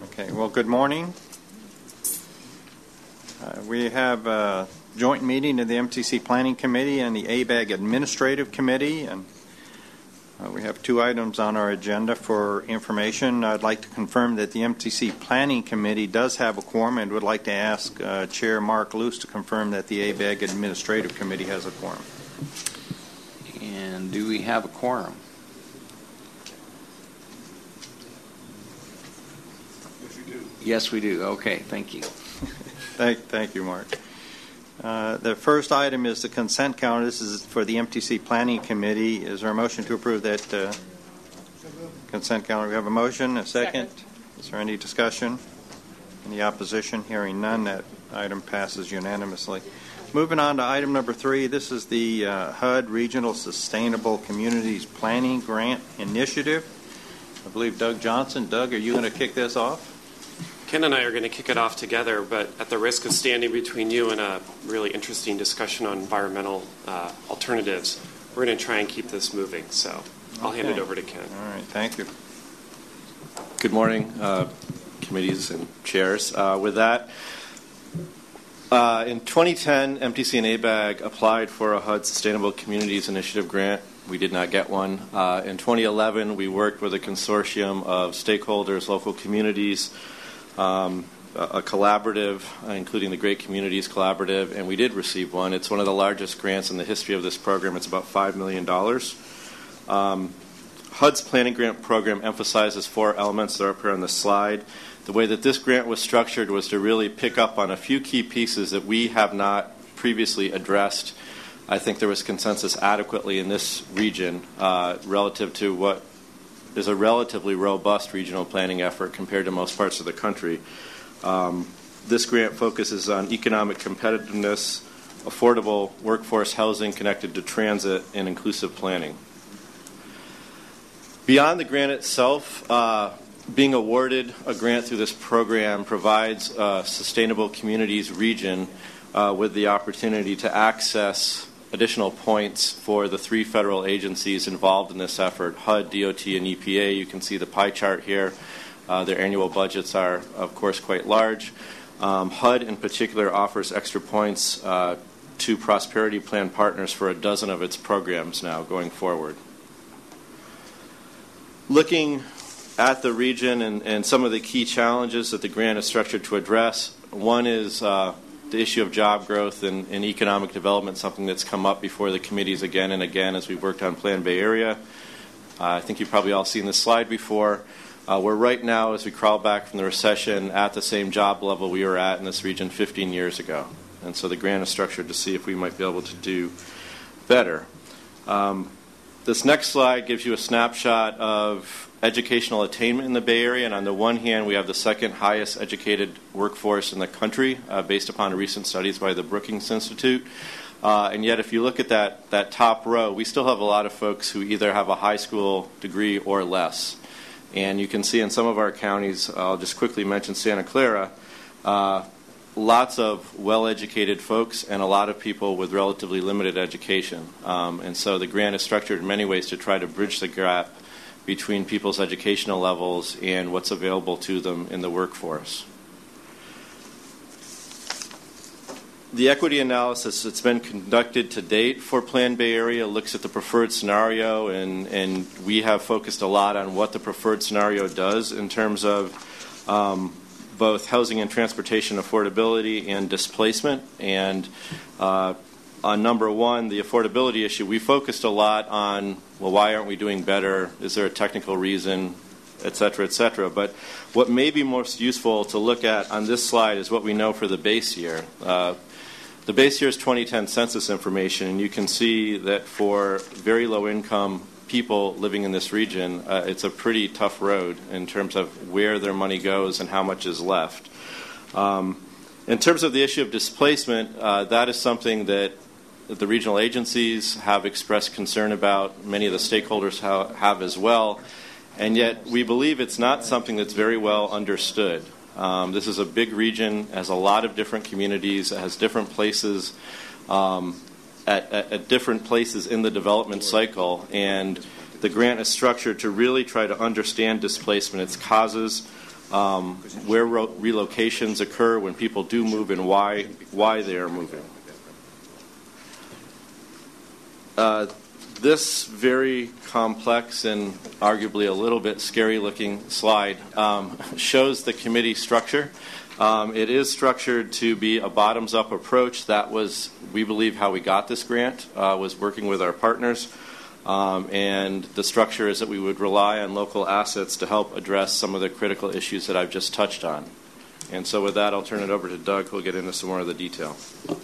Okay, well, good morning. We have a joint meeting of the MTC Planning Committee and the ABAG Administrative Committee, and we have two items on our agenda for information. I'd like to confirm that the MTC Planning Committee does have a quorum, and would like to ask Chair Mark Luce to confirm that the ABAG Administrative Committee has a quorum. And do we have a quorum? Yes, we do. Okay, thank you. Thank you, Mark. The first item is the consent calendar. This is for the MTC Planning Committee. Is there a motion to approve that consent calendar? We have a motion, a second. Is there any discussion? Any opposition? Hearing none, that item passes unanimously. Moving on to item number 3, this is the HUD Regional Sustainable Communities Planning Grant Initiative. I believe Doug Johnson. Doug, are you going to kick this off? Ken and I are going to kick it off together, but at the risk of standing between you and a really interesting discussion on environmental alternatives, we're going to try and keep this moving. So I'll hand it over to Ken. All right, thank you. Good morning, committees and chairs. With that, in 2010, MTC and ABAG applied for a HUD Sustainable Communities Initiative grant. We did not get one. In 2011, we worked with a consortium of stakeholders, local communities, a collaborative, including the Great Communities Collaborative, and we did receive one. It's one of the largest grants in the history of this program. It's about $5 million. HUD's planning grant program emphasizes 4 elements that are up here on the slide. The way that this grant was structured was to really pick up on a few key pieces that we have not previously addressed. I think there was consensus adequately in this region relative to what is a relatively robust regional planning effort compared to most parts of the country. This grant focuses on economic competitiveness, affordable workforce housing connected to transit, and inclusive planning. Beyond the grant itself, being awarded a grant through this program provides a sustainable communities region with the opportunity to access additional points for the 3 federal agencies involved in this effort, HUD, DOT, and EPA. You can see the pie chart here. Their annual budgets are, of course, quite large. HUD, in particular, offers extra points to Prosperity Plan partners for a dozen of its programs now going forward. Looking at the region and some of the key challenges that the grant is structured to address, one is the issue of job growth and economic development, something that's come up before the committees again and again as we've worked on Plan Bay Area. I think you've probably all seen this slide before. We're right now, as we crawl back from the recession, at the same job level we were at in this region 15 years ago. And so the grant is structured to see if we might be able to do better. This next slide gives you a snapshot of educational attainment in the Bay Area, and on the one hand, we have the second highest educated workforce in the country, based upon recent studies by the Brookings Institute. And yet, if you look at that top row, we still have a lot of folks who either have a high school degree or less. And you can see in some of our counties, I'll just quickly mention Santa Clara, lots of well-educated folks and a lot of people with relatively limited education. And so the grant is structured in many ways to try to bridge the gap between people's educational levels and what's available to them in the workforce. The equity analysis that's been conducted to date for Plan Bay Area looks at the preferred scenario, and we have focused a lot on what the preferred scenario does in terms of both housing and transportation affordability and displacement. And on number 1, the affordability issue, we focused a lot on, well, why aren't we doing better? Is there a technical reason, et cetera, et cetera? But what may be most useful to look at on this slide is what we know for the base year. The base year is 2010 census information, and you can see that for very low-income people living in this region, it's a pretty tough road in terms of where their money goes and how much is left. In terms of the issue of displacement, that is something that the regional agencies have expressed concern about. Many of the stakeholders have as well. And yet we believe it's not something that's very well understood. This is a big region, has a lot of different communities, has different places at different places in the development cycle. And the grant is structured to really try to understand displacement, its causes, where relocations occur when people do move and why they are moving. This very complex and arguably a little bit scary-looking slide shows the committee structure. It is structured to be a bottoms-up approach. That was, we believe, how we got this grant, was working with our partners. And the structure is that we would rely on local assets to help address some of the critical issues that I've just touched on. And so with that, I'll turn it over to Doug, who will get into some more of the detail.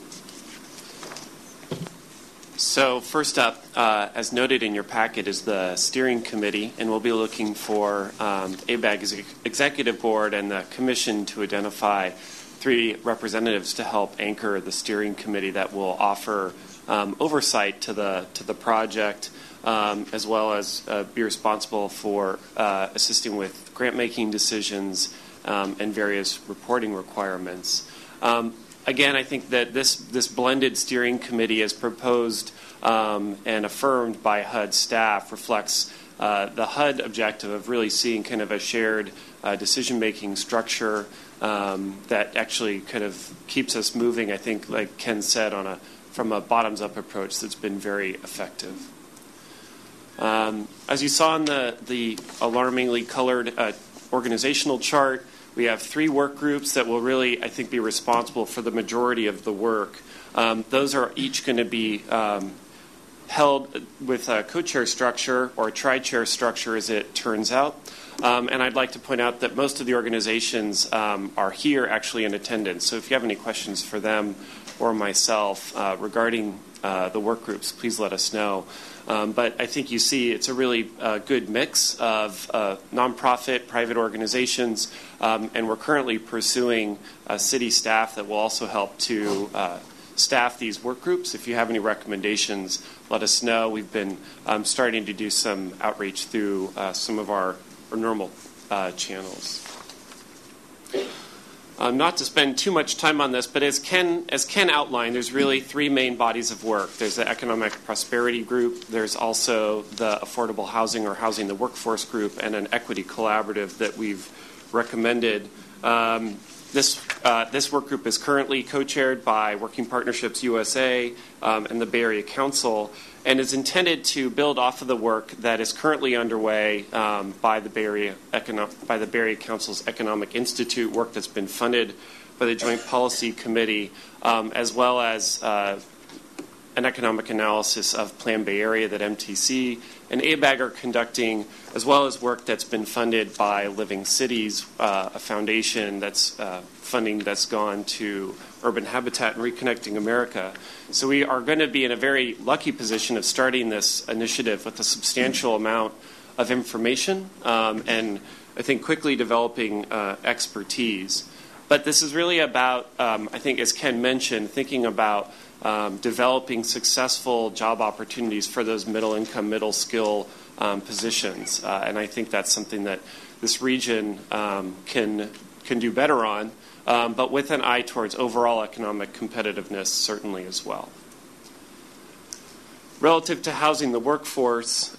So first up, as noted in your packet, is the steering committee, and we'll be looking for ABAG's executive board and the commission to identify 3 representatives to help anchor the steering committee that will offer oversight to the project, as well as be responsible for assisting with grant-making decisions and various reporting requirements. Again, I think that this blended steering committee, as proposed and affirmed by HUD staff, reflects the HUD objective of really seeing kind of a shared decision-making structure that actually kind of keeps us moving, I think, like Ken said, from a bottoms-up approach that's been very effective. As you saw in the alarmingly colored organizational chart, we have 3 work groups that will really, I think, be responsible for the majority of the work. Those are each going to be held with a co-chair structure or a tri-chair structure, as it turns out. And I'd like to point out that most of the organizations are here actually in attendance. So if you have any questions for them or myself regarding the work groups, please let us know. But I think you see it's a really good mix of nonprofit, private organizations, and we're currently pursuing city staff that will also help to staff these work groups. If you have any recommendations, let us know. We've been starting to do some outreach through some of our normal channels. Not to spend too much time on this, but as Ken outlined, there's really 3 main bodies of work. There's the Economic Prosperity Group, there's also the Affordable Housing or Housing the Workforce Group, and an Equity Collaborative that we've recommended. This work group is currently co-chaired by Working Partnerships USA and the Bay Area Council, and is intended to build off of the work that is currently underway by the Bay Area Council's Economic Institute, work that's been funded by the Joint Policy Committee, as well as an economic analysis of Plan Bay Area that MTC and ABAG are conducting, as well as work that's been funded by Living Cities, a foundation that's funding that's gone to Urban Habitat and Reconnecting America. So we are going to be in a very lucky position of starting this initiative with a substantial amount of information and I think quickly developing expertise. But this is really about, I think as Ken mentioned, thinking about developing successful job opportunities for those middle-income, middle-skill positions. And I think that's something that this region can do better on, but with an eye towards overall economic competitiveness certainly as well. Relative to housing the workforce,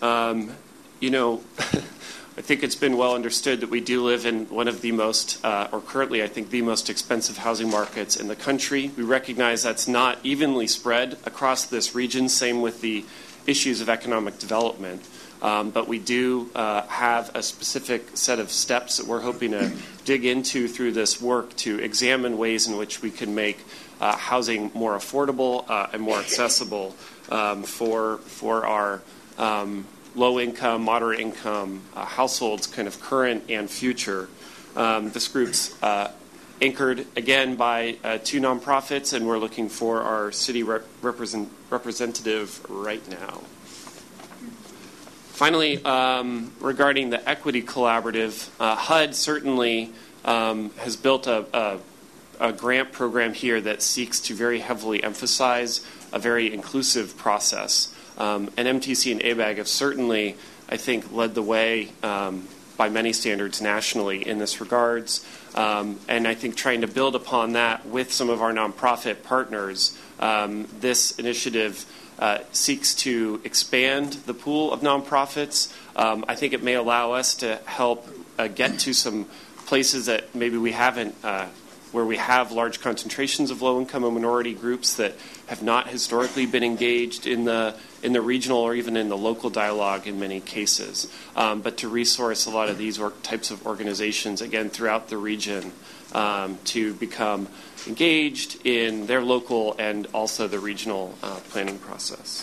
I think it's been well understood that we do live in one of the most, or currently I think the most expensive housing markets in the country. We recognize that's not evenly spread across this region, same with the issues of economic development. But we do have a specific set of steps that we're hoping to dig into through this work to examine ways in which we can make housing more affordable and more accessible for our low-income, moderate-income households, kind of current and future. This group's anchored, again, by 2 nonprofits, and we're looking for our city representative right now. Finally, regarding the Equity Collaborative, HUD certainly has built a grant program here that seeks to very heavily emphasize a very inclusive process. And MTC and ABAG have certainly, I think, led the way by many standards nationally in this regards. And I think trying to build upon that with some of our nonprofit partners, this initiative seeks to expand the pool of nonprofits. I think it may allow us to help get to some places that maybe we haven't, where we have large concentrations of low-income and minority groups that have not historically been engaged in the regional or even in the local dialogue in many cases, but to resource a lot of these types of organizations, again, throughout the region to become engaged in their local and also the regional planning process.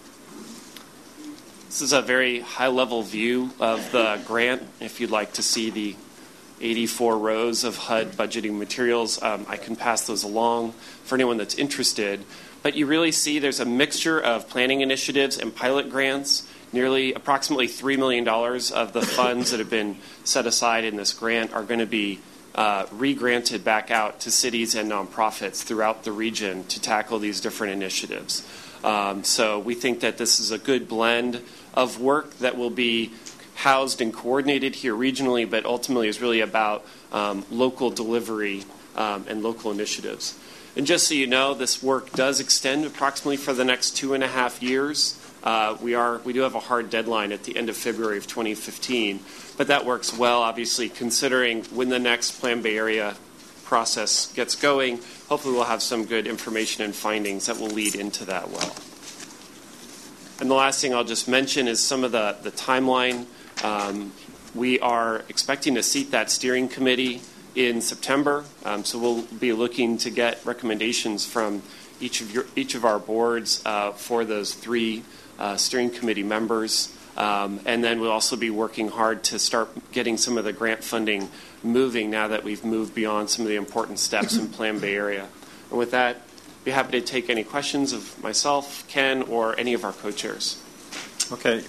This is a very high-level view of the grant. If you'd like to see the 84 rows of HUD budgeting materials, I can pass those along for anyone that's interested. But you really see there's a mixture of planning initiatives and pilot grants. Approximately $3 million of the funds that have been set aside in this grant are going to be re-granted back out to cities and nonprofits throughout the region to tackle these different initiatives. So we think that this is a good blend of work that will be housed and coordinated here regionally, but ultimately is really about local delivery and local initiatives. And just so you know, this work does extend approximately for the next 2.5 years. We do have a hard deadline at the end of February of 2015, but that works well, obviously, considering when the next Plan Bay Area process gets going. Hopefully we'll have some good information and findings that will lead into that well. And the last thing I'll just mention is some of the timeline. We are expecting to seat that steering committee in September, so we'll be looking to get recommendations from each of our boards for those 3 steering committee members. And then we'll also be working hard to start getting some of the grant funding moving now that we've moved beyond some of the important steps in Plan Bay Area. And with that, I'd be happy to take any questions of myself, Ken, or any of our co-chairs. Okay.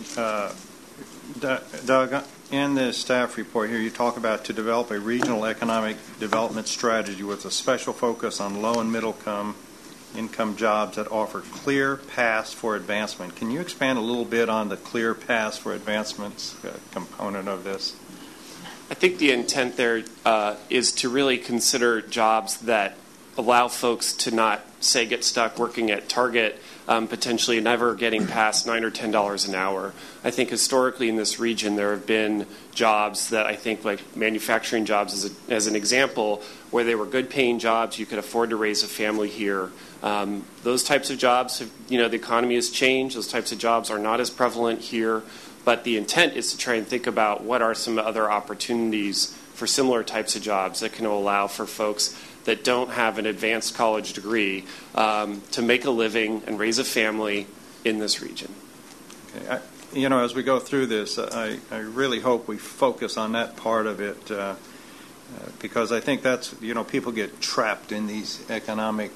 Doug, in the staff report here, you talk about to develop a regional economic development strategy with a special focus on low and middle income jobs that offer clear paths for advancement. Can you expand a little bit on the clear paths for advancements component of this? I think the intent there is to really consider jobs that allow folks to not, say, get stuck working at Target, potentially never getting past $9 or $10 an hour. I think historically in this region there have been jobs that I think, like manufacturing jobs as an example, where they were good paying jobs, you could afford to raise a family here. Those types of jobs, the economy has changed. Those types of jobs are not as prevalent here. But the intent is to try and think about what are some other opportunities for similar types of jobs that can allow for folks that don't have an advanced college degree to make a living and raise a family in this region. Okay. As we go through this, I really hope we focus on that part of it because I think that's, people get trapped in these economic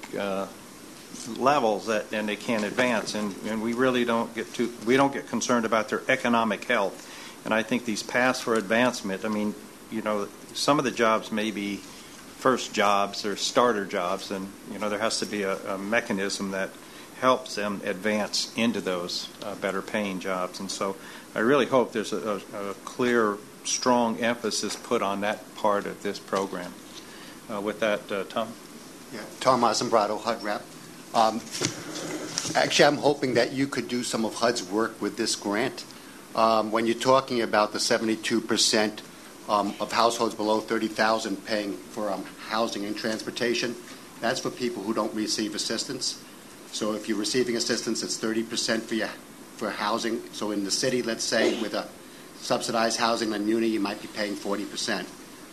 levels and they can't advance, and we really don't get concerned about their economic health. And I think these paths for advancement, some of the jobs may be first jobs or starter jobs, and there has to be a mechanism that helps them advance into those better paying jobs. And so I really hope there's a clear, strong emphasis put on that part of this program. With that, Tom? Yeah, Tom Asambrado, HUD rep. Actually, I'm hoping that you could do some of HUD's work with this grant. When you're talking about the 72% of households below $30,000 paying for housing and transportation, that's for people who don't receive assistance. So if you're receiving assistance, it's 30% for housing. So in the city, let's say, with a subsidized housing on Muni, you might be paying 40%.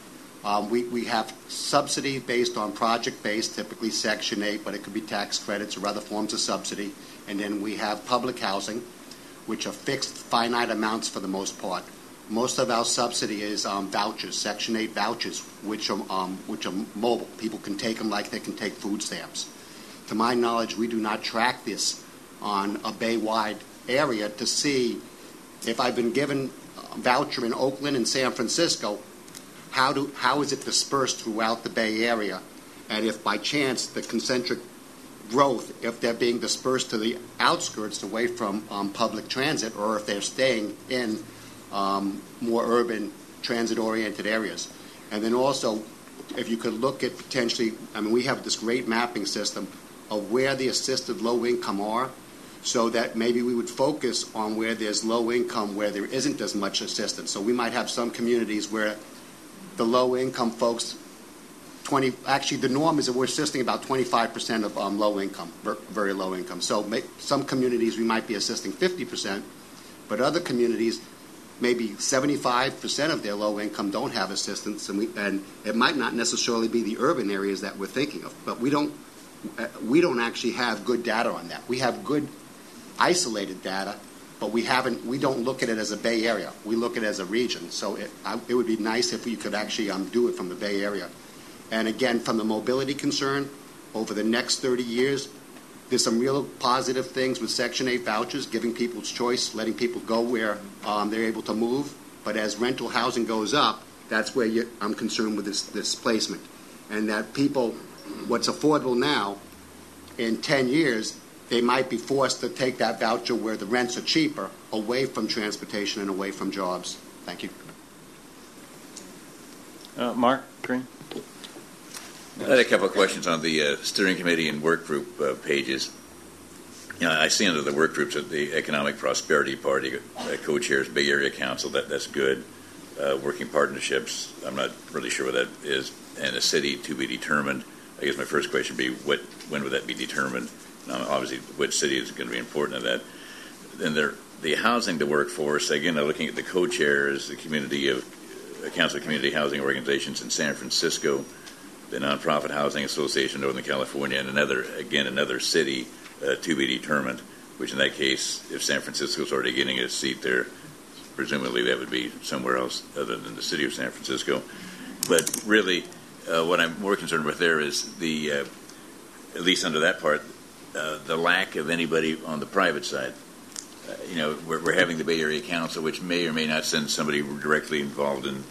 We have subsidy based on project-based, typically Section 8, but it could be tax credits or other forms of subsidy. And then we have public housing, which are fixed, finite amounts for the most part. Most of our subsidy is vouchers, Section 8 vouchers, which are mobile. People can take them like they can take food stamps. To my knowledge, we do not track this on a Bay-wide area to see if I've been given a voucher in Oakland and San Francisco, how is it dispersed throughout the Bay Area? And if by chance the concentric growth, if they're being dispersed to the outskirts away from public transit, or if they're staying in more urban transit-oriented areas. And then also, if you could look at potentially, we have this great mapping system of where the assisted low income are, so that maybe we would focus on where there's low income, where there isn't as much assistance. So we might have some communities where the low-income folks, actually the norm is that we're assisting about 25% of low income, very low income. So some communities we might be assisting 50%, but other communities maybe 75% of their low income don't have assistance, and it might not necessarily be the urban areas that we're thinking of. But we don't actually have good data on that. We have good isolated data, but we don't look at it as a Bay Area. We look at it as a region. So it would be nice if we could actually do it from the Bay Area. And again, from the mobility concern, over the next 30 years, there's some real positive things with Section 8 vouchers, giving people's choice, letting people go where they're able to move. But as rental housing goes up, that's where I'm concerned with this displacement. And that people, what's affordable now, in 10 years, they might be forced to take that voucher where the rents are cheaper, away from transportation and away from jobs. Thank you. Mark Green? I had a couple of questions on the steering committee and work group pages. I see under the work groups that the Economic Prosperity Party co-chairs Bay Area Council. That's good. Working partnerships, I'm not really sure what that is, and a city to be determined. I guess my first question would be, when would that be determined? Obviously, which city is going to be important in that. Then the housing, the workforce. Again, looking at the co-chairs, the community of Council of Community Housing Organizations in San Francisco, the Nonprofit Housing Association of Northern California, and another city to be determined, which in that case, if San Francisco is already getting a seat there, presumably that would be somewhere else other than the city of San Francisco. But really, what I'm more concerned with there is at least under that part, the lack of anybody on the private side. We're having the Bay Area Council, which may or may not send somebody directly involved in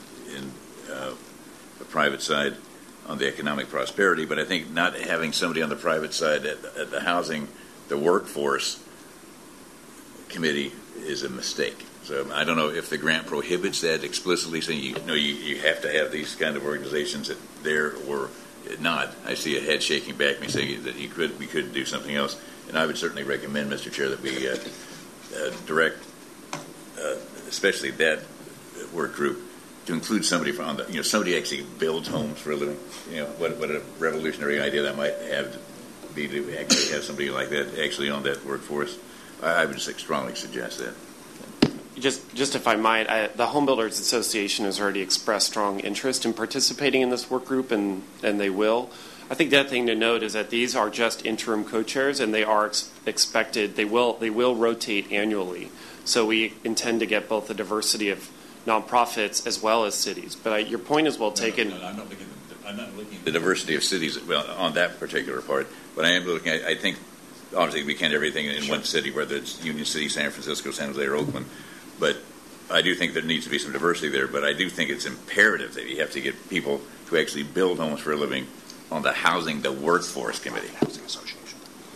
the private side on the economic prosperity, but I think not having somebody on the private side at the housing, the workforce committee is a mistake. So I don't know if the grant prohibits that explicitly, saying you have to have these kind of organizations there or not. I see a head shaking back me saying that we could do something else, and I would certainly recommend, Mr. Chair, that we direct, especially that work group, to include somebody from somebody actually builds homes for a living. What a revolutionary idea that might be to actually have somebody like that actually on that workforce. I would just strongly suggest that. Just if I might, the Home Builders Association has already expressed strong interest in participating in this work group, and they will. I think the other thing to note is that these are just interim co-chairs, and they are expected. They will rotate annually. So we intend to get both the diversity of nonprofits as well as cities. But your point is well taken. No, I'm not looking at the diversity of cities on that particular part. But I am looking at, I think, obviously we can't have everything in one city, whether it's Union City, San Francisco, San Jose, or Oakland. But I do think there needs to be some diversity there. But I do think it's imperative that you have to get people to actually build homes for a living on the housing, the workforce committee. Housing Association.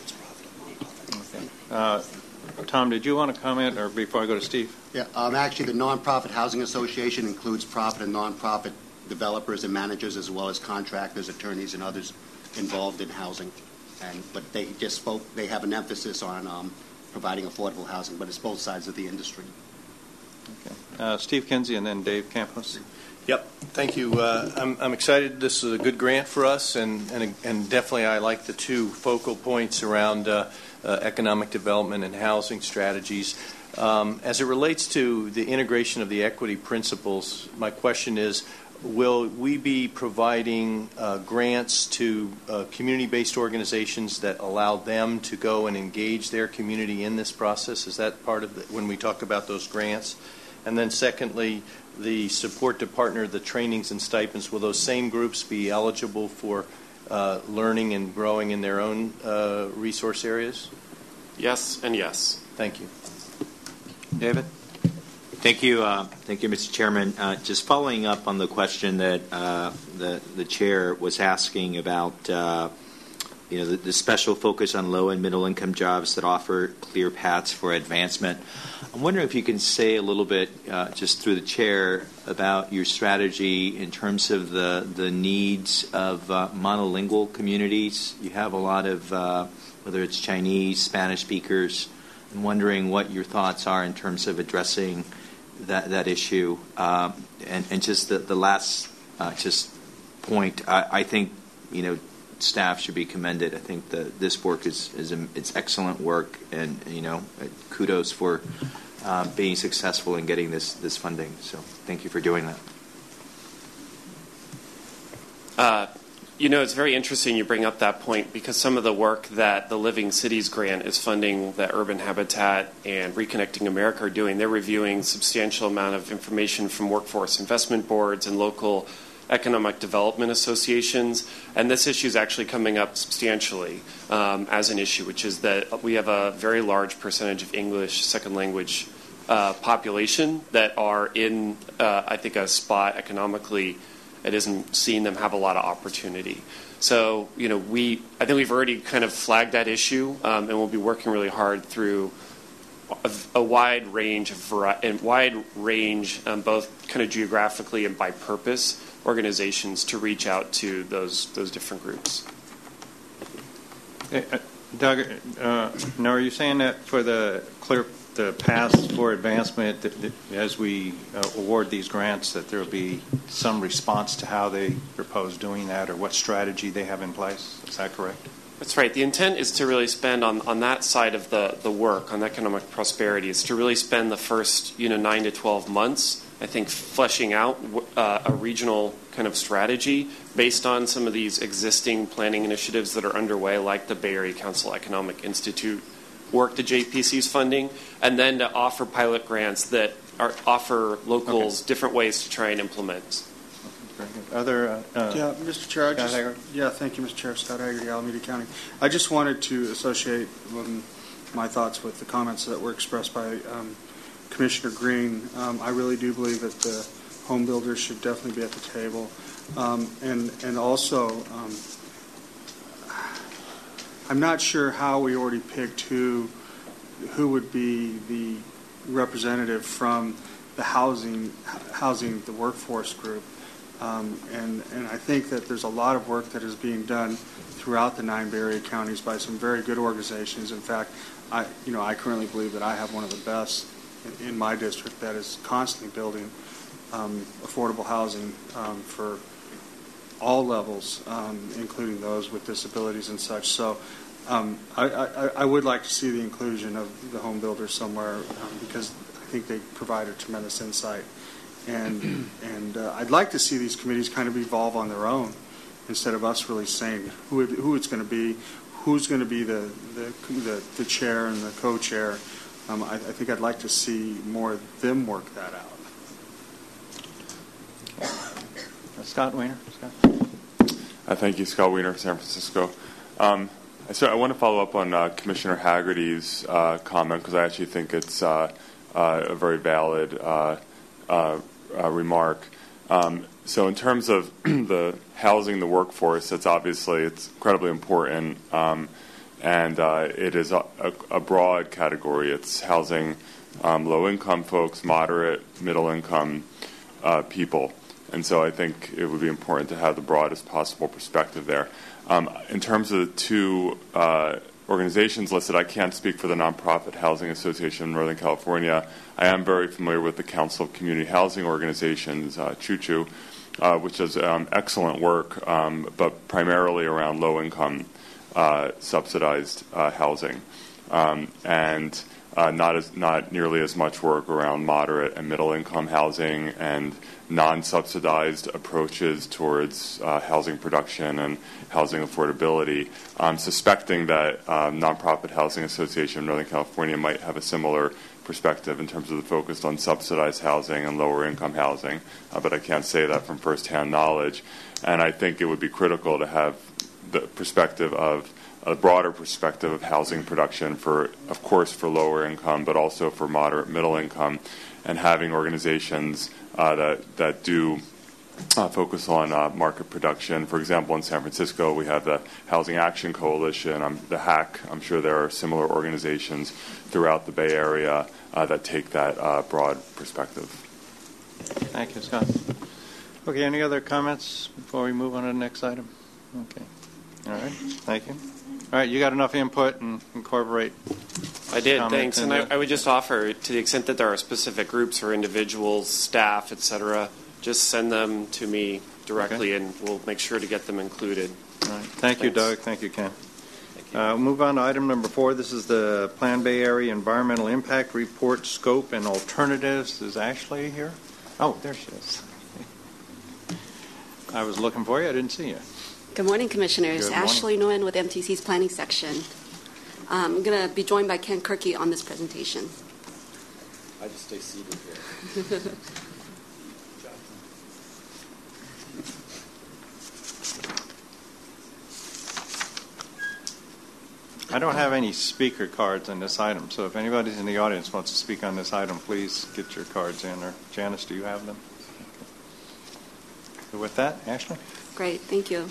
Okay. Tom, did you want to comment, or before I go to Steve? Yeah, actually, the Nonprofit Housing Association includes profit and nonprofit developers and managers, as well as contractors, attorneys, and others involved in housing. But they just spoke. They have an emphasis on providing affordable housing, but it's both sides of the industry. Okay. Steve Kinsey and then Dave Campos. Yep. Thank you. I'm excited. This is a good grant for us, and definitely I like the two focal points around economic development and housing strategies. As it relates to the integration of the equity principles, my question is, will we be providing grants to community-based organizations that allow them to go and engage their community in this process? Is that part of when we talk about those grants? And then secondly, the support to partner, the trainings and stipends, will those same groups be eligible for learning and growing in their own resource areas? Yes and yes. Thank you. David? Thank you, Mr. Chairman. Just following up on the question that the chair was asking about, the special focus on low and middle income jobs that offer clear paths for advancement. I'm wondering if you can say a little bit, just through the chair, about your strategy in terms of the needs of monolingual communities. You have a lot of, whether it's Chinese, Spanish speakers. I'm wondering what your thoughts are in terms of addressing that issue. And just the last just point. I think staff should be commended. I think this work it's excellent work, and kudos for being successful in getting this funding. So thank you for doing that. It's very interesting you bring up that point, because some of the work that the Living Cities Grant is funding, that Urban Habitat and Reconnecting America are doing, they're reviewing a substantial amount of information from workforce investment boards and local economic development associations. And this issue is actually coming up substantially as an issue, which is that we have a very large percentage of English second language population that are in, I think, a spot economically it isn't seeing them have a lot of opportunity. So, I think we've already kind of flagged that issue, and we'll be working really hard through a wide range both kind of geographically and by purpose organizations to reach out to those different groups. Doug, now are you saying that for the path for advancement, that as we award these grants, that there will be some response to how they propose doing that, or what strategy they have in place? Is that correct? That's right. The intent is to really spend on that side of the work, on economic prosperity, is to really spend the first 9 to 12 months, I think, fleshing out a regional kind of strategy based on some of these existing planning initiatives that are underway, like the Bay Area Council Economic Institute work, the JPC's funding, and then to offer pilot grants that offer locals different ways to try and implement. Other Mr. Chair, thank you, Mr. Chair. Scott Haggerty, Alameda County. I just wanted to associate my thoughts with the comments that were expressed by Commissioner Green. I really do believe that the home builders should definitely be at the table, and also. I'm not sure how we already picked who would be the representative from the housing the workforce group, and I think that there's a lot of work that is being done throughout the 9 Bay Area counties by some very good organizations. In fact, I currently believe that I have one of the best in my district that is constantly building affordable housing for all levels, including those with disabilities and such. So I would like to see the inclusion of the home builders somewhere, because I think they provide a tremendous insight. And I'd like to see these committees kind of evolve on their own, instead of us really saying who it's going to be, who's going to be the chair and the co-chair. I think I'd like to see more of them work that out. Scott Wiener. Thank you, Scott Wiener, San Francisco. So I want to follow up on Commissioner Haggerty's comment, because I actually think it's a very valid remark. So in terms of the housing, the workforce, it's incredibly important, and it is a broad category. It's housing low-income folks, moderate, middle-income people. And so I think it would be important to have the broadest possible perspective there. In terms of the two organizations listed, I can't speak for the Nonprofit Housing Association of Northern California. I am very familiar with the Council of Community Housing Organizations, CHUCHU, which does excellent work, but primarily around low-income subsidized housing, and not nearly as much work around moderate and middle-income housing and non-subsidized approaches towards housing production and housing affordability. I'm suspecting that Nonprofit Housing Association of Northern California might have a similar perspective in terms of the focus on subsidized housing and lower income housing, but I can't say that from firsthand knowledge. And I think it would be critical to have the perspective of a broader perspective of housing production for lower income, but also for moderate middle income, and having organizations that do focus on market production. For example, in San Francisco, we have the Housing Action Coalition, the HAC. I'm sure there are similar organizations throughout the Bay Area that take that broad perspective. Thank you, Scott. Okay, any other comments before we move on to the next item? Okay. All right, thank you. All right, you got enough input and incorporate. I did, thanks. And I would just offer, to the extent that there are specific groups or individuals, staff, et cetera, just send them to me directly, and we'll make sure to get them included. All right. Thank you, Thanks. Doug. Thank you, Ken. Move on to item number 4. This is the Plan Bay Area Environmental Impact Report Scope and Alternatives. Is Ashley here? Oh, there she is. I was looking for you. I didn't see you. Good morning, Commissioners. Good morning. Ashley Nguyen with MTC's Planning Section. I'm going to be joined by Ken Kirky on this presentation. I just stay seated here. I don't have any speaker cards on this item, so if anybody in the audience wants to speak on this item, please get your cards in. Or Janice, do you have them? Okay. With that, Ashley? Great, thank you.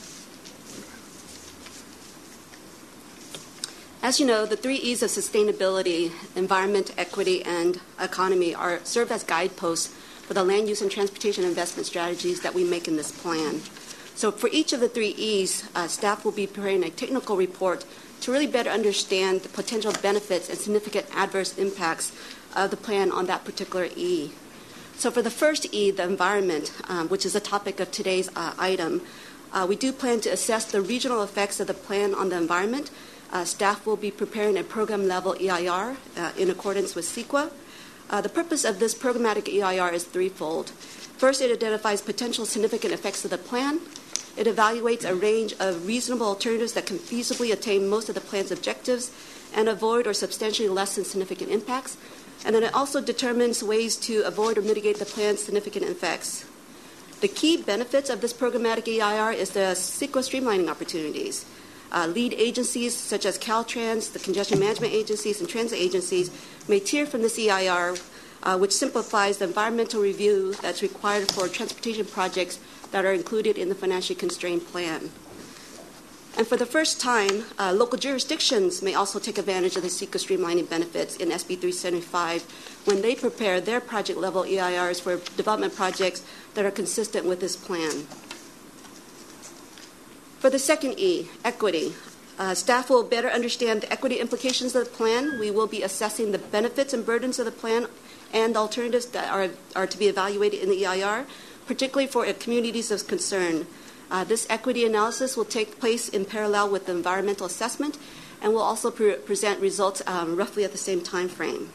As you know, the 3 E's of sustainability, environment, equity, and economy serve as guideposts for the land use and transportation investment strategies that we make in this plan. So for each of the 3 E's, staff will be preparing a technical report to really better understand the potential benefits and significant adverse impacts of the plan on that particular E. So for the first E, the environment, which is the topic of today's item, we do plan to assess the regional effects of the plan on the environment. Staff will be preparing a program-level EIR in accordance with CEQA. The purpose of this programmatic EIR is threefold. First, it identifies potential significant effects of the plan. It evaluates a range of reasonable alternatives that can feasibly attain most of the plan's objectives and avoid or substantially lessen significant impacts. And then it also determines ways to avoid or mitigate the plan's significant effects. The key benefits of this programmatic EIR is the CEQA streamlining opportunities. Lead agencies such as Caltrans, the congestion management agencies, and transit agencies may tier from this EIR, which simplifies the environmental review that's required for transportation projects that are included in the financially constrained plan. And for the first time, local jurisdictions may also take advantage of the CEQA streamlining benefits in SB 375 when they prepare their project-level EIRs for development projects that are consistent with this plan. For the second E, equity, staff will better understand the equity implications of the plan. We will be assessing the benefits and burdens of the plan and alternatives that are to be evaluated in the EIR, particularly for communities of concern. This equity analysis will take place in parallel with the environmental assessment and will also present results roughly at the same time frame.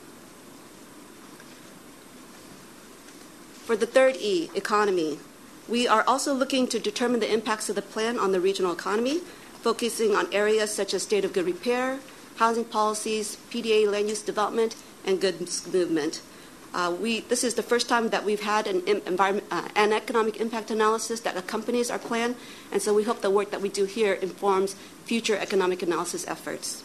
For the third E, economy, we are also looking to determine the impacts of the plan on the regional economy, focusing on areas such as state of good repair, housing policies, PDA land use development, and goods movement. This is the first time that we've had an economic impact analysis that accompanies our plan, and so we hope the work that we do here informs future economic analysis efforts.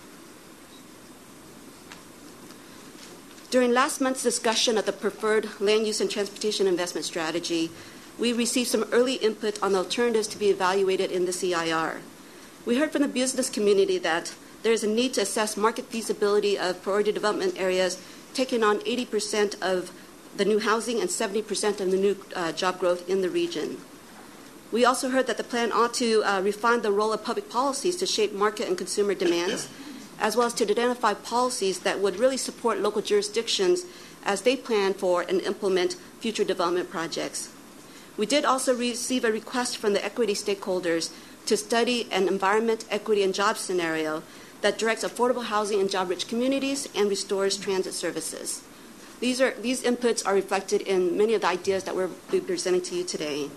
During last month's discussion of the preferred land use and transportation investment strategy, we received some early input on the alternatives to be evaluated in the CIR. We heard from the business community that there is a need to assess market feasibility of priority development areas taking on 80% of the new housing and 70% of the new job growth in the region. We also heard that the plan ought to refine the role of public policies to shape market and consumer demands, as well as to identify policies that would really support local jurisdictions as they plan for and implement future development projects. We did also receive a request from the equity stakeholders to study an environment, equity, and job scenario that directs affordable housing in job-rich communities and restores transit services. These inputs are reflected in many of the ideas that we're presenting to you today.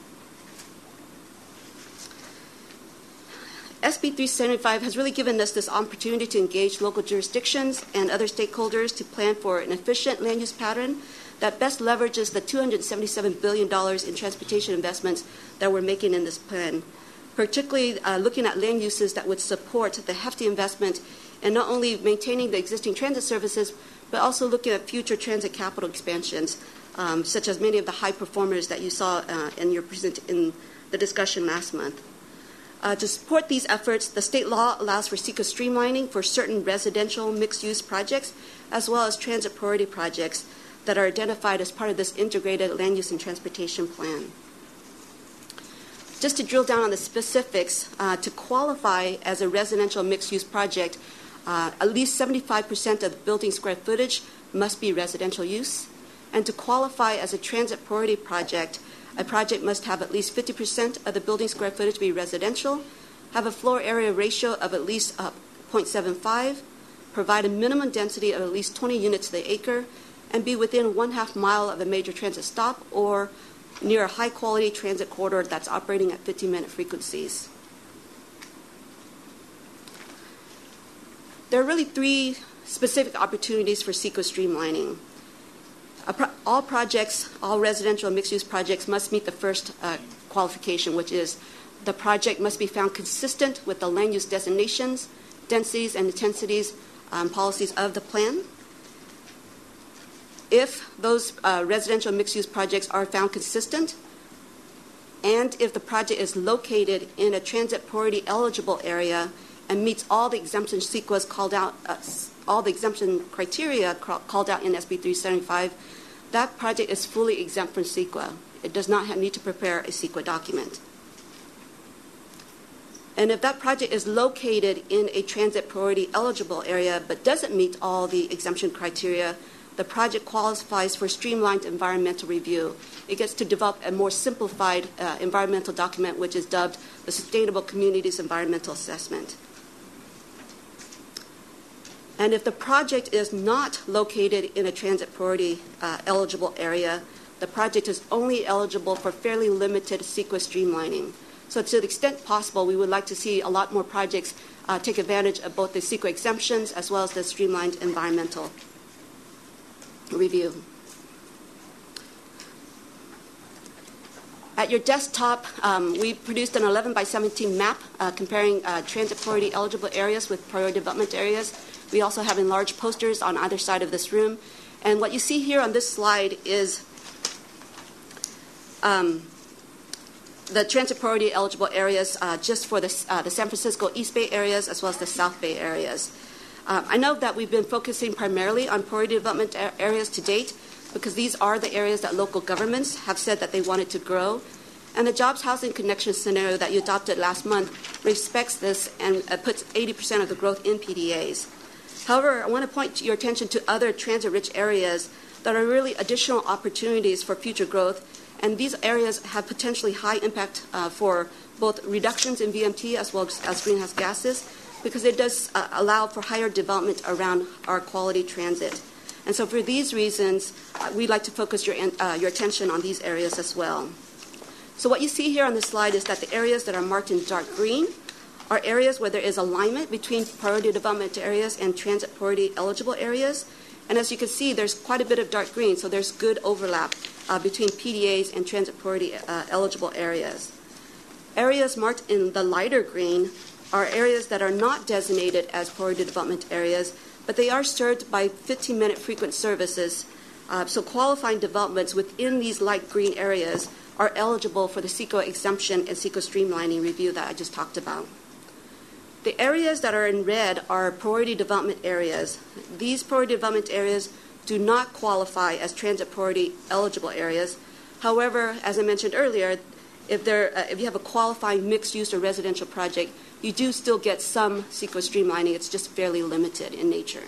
SB 375 has really given us this opportunity to engage local jurisdictions and other stakeholders to plan for an efficient land use pattern that best leverages the $277 billion in transportation investments that we're making in this plan, particularly looking at land uses that would support the hefty investment in not only maintaining the existing transit services, but also looking at future transit capital expansions, such as many of the high performers that you saw in the discussion last month. To support these efforts, the state law allows for CEQA streamlining for certain residential mixed-use projects, as well as transit priority projects that are identified as part of this integrated land use and transportation plan. Just to drill down on the specifics, to qualify as a residential mixed-use project, at least 75% of the building square footage must be residential use. And to qualify as a transit priority project, A project must have at least 50% of the building square footage be residential, have a floor area ratio of at least 0.75, provide a minimum density of at least 20 units to the acre, and be within 1/2 mile of a major transit stop or near a high-quality transit corridor that's operating at 15-minute frequencies. There are really 3 specific opportunities for CEQA streamlining. All projects, all residential and mixed-use projects must meet the first qualification, which is the project must be found consistent with the land use designations, densities, and intensities policies of the plan. If those residential mixed-use projects are found consistent, and if the project is located in a transit priority eligible area and meets all the exemption CEQAs called out, all the exemption criteria called out in SB 375, that project is fully exempt from CEQA. It does not need to prepare a CEQA document. And if that project is located in a transit priority eligible area but doesn't meet all the exemption criteria, the project qualifies for streamlined environmental review. It gets to develop a more simplified environmental document, which is dubbed the Sustainable Communities Environmental Assessment. And if the project is not located in a transit priority eligible area, the project is only eligible for fairly limited CEQA streamlining. So to the extent possible, we would like to see a lot more projects take advantage of both the CEQA exemptions as well as the streamlined environmental review. At your desktop, we produced an 11 by 17 map comparing transit priority eligible areas with priority development areas. We also have enlarged posters on either side of this room. And what you see here on this slide is the transit priority eligible areas just for the San Francisco East Bay areas as well as the South Bay areas. I know that we've been focusing primarily on priority development areas to date because these are the areas that local governments have said that they wanted to grow. And the Jobs Housing Connection scenario that you adopted last month respects this and puts 80% of the growth in PDAs. However, I want to point your attention to other transit-rich areas that are really additional opportunities for future growth, and these areas have potentially high impact for both reductions in VMT as well as greenhouse gases, because it does allow for higher development around our quality transit. And so for these reasons, we'd like to focus your attention on these areas as well. So what you see here on this slide is that the areas that are marked in dark green are areas where there is alignment between priority development areas and transit priority eligible areas. And as you can see, there's quite a bit of dark green, so there's good overlap between PDAs and transit priority eligible areas. Areas marked in the lighter green are areas that are not designated as priority development areas, but they are served by 15-minute frequent services. So qualifying developments within these light green areas are eligible for the CEQA exemption and CEQA streamlining review that I just talked about. The areas that are in red are priority development areas. These priority development areas do not qualify as transit priority eligible areas. However, as I mentioned earlier, if you have a qualifying mixed-use or residential project, you do still get some CEQA streamlining. It's just fairly limited in nature.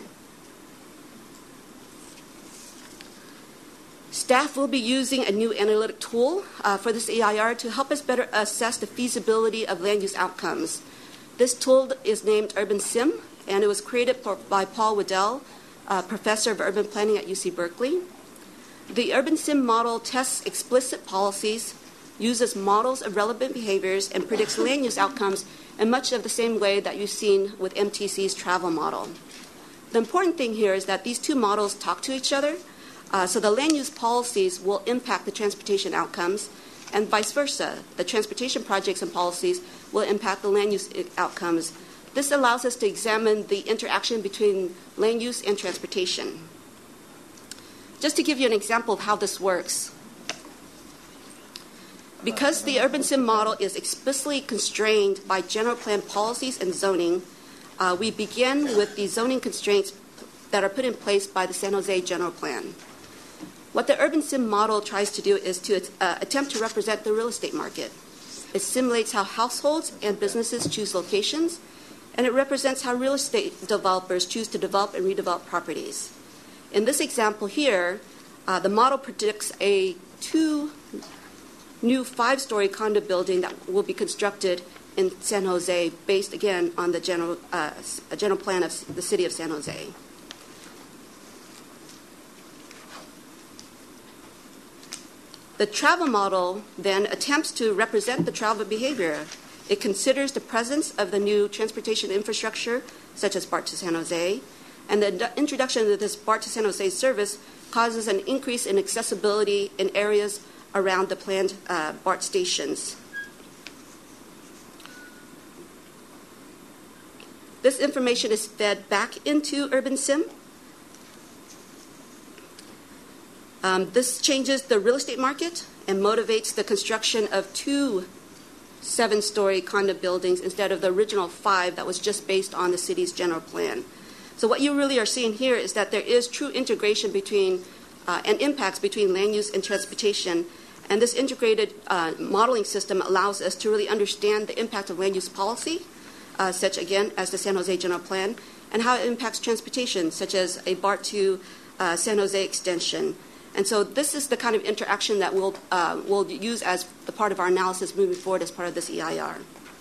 Staff will be using a new analytic tool for this EIR to help us better assess the feasibility of land use outcomes. This tool is named UrbanSim, and it was created by Paul Waddell, professor of urban planning at UC Berkeley. The UrbanSim model tests explicit policies, uses models of relevant behaviors, and predicts land use outcomes in much of the same way that you've seen with MTC's travel model. The important thing here is that these two models talk to each other, so the land use policies will impact the transportation outcomes, and vice versa. The transportation projects and policies will impact the land use outcomes. This allows us to examine the interaction between land use and transportation. Just to give you an example of how this works, because the UrbanSim model is explicitly constrained by general plan policies and zoning, we begin with the zoning constraints that are put in place by the San Jose General Plan. What the UrbanSim model tries to do is to attempt to represent the real estate market. It simulates how households and businesses choose locations, and it represents how real estate developers choose to develop and redevelop properties. In this example here, the model predicts a 2 new 5-story condo building that will be constructed in San Jose, based again on the general plan of the city of San Jose. The travel model then attempts to represent the travel behavior. It considers the presence of the new transportation infrastructure, such as BART to San Jose, and the introduction of this BART to San Jose service causes an increase in accessibility in areas around the planned BART stations. This information is fed back into UrbanSim. This changes the real estate market and motivates the construction of 2 7-story condo buildings instead of the original 5 that was just based on the city's general plan. So what you really are seeing here is that there is true integration between and impacts between land use and transportation. And this integrated modeling system allows us to really understand the impact of land use policy, such again as the San Jose General Plan, and how it impacts transportation, such as a BART to San Jose extension. And so this is the kind of interaction that we'll use as the part of our analysis moving forward as part of this EIR.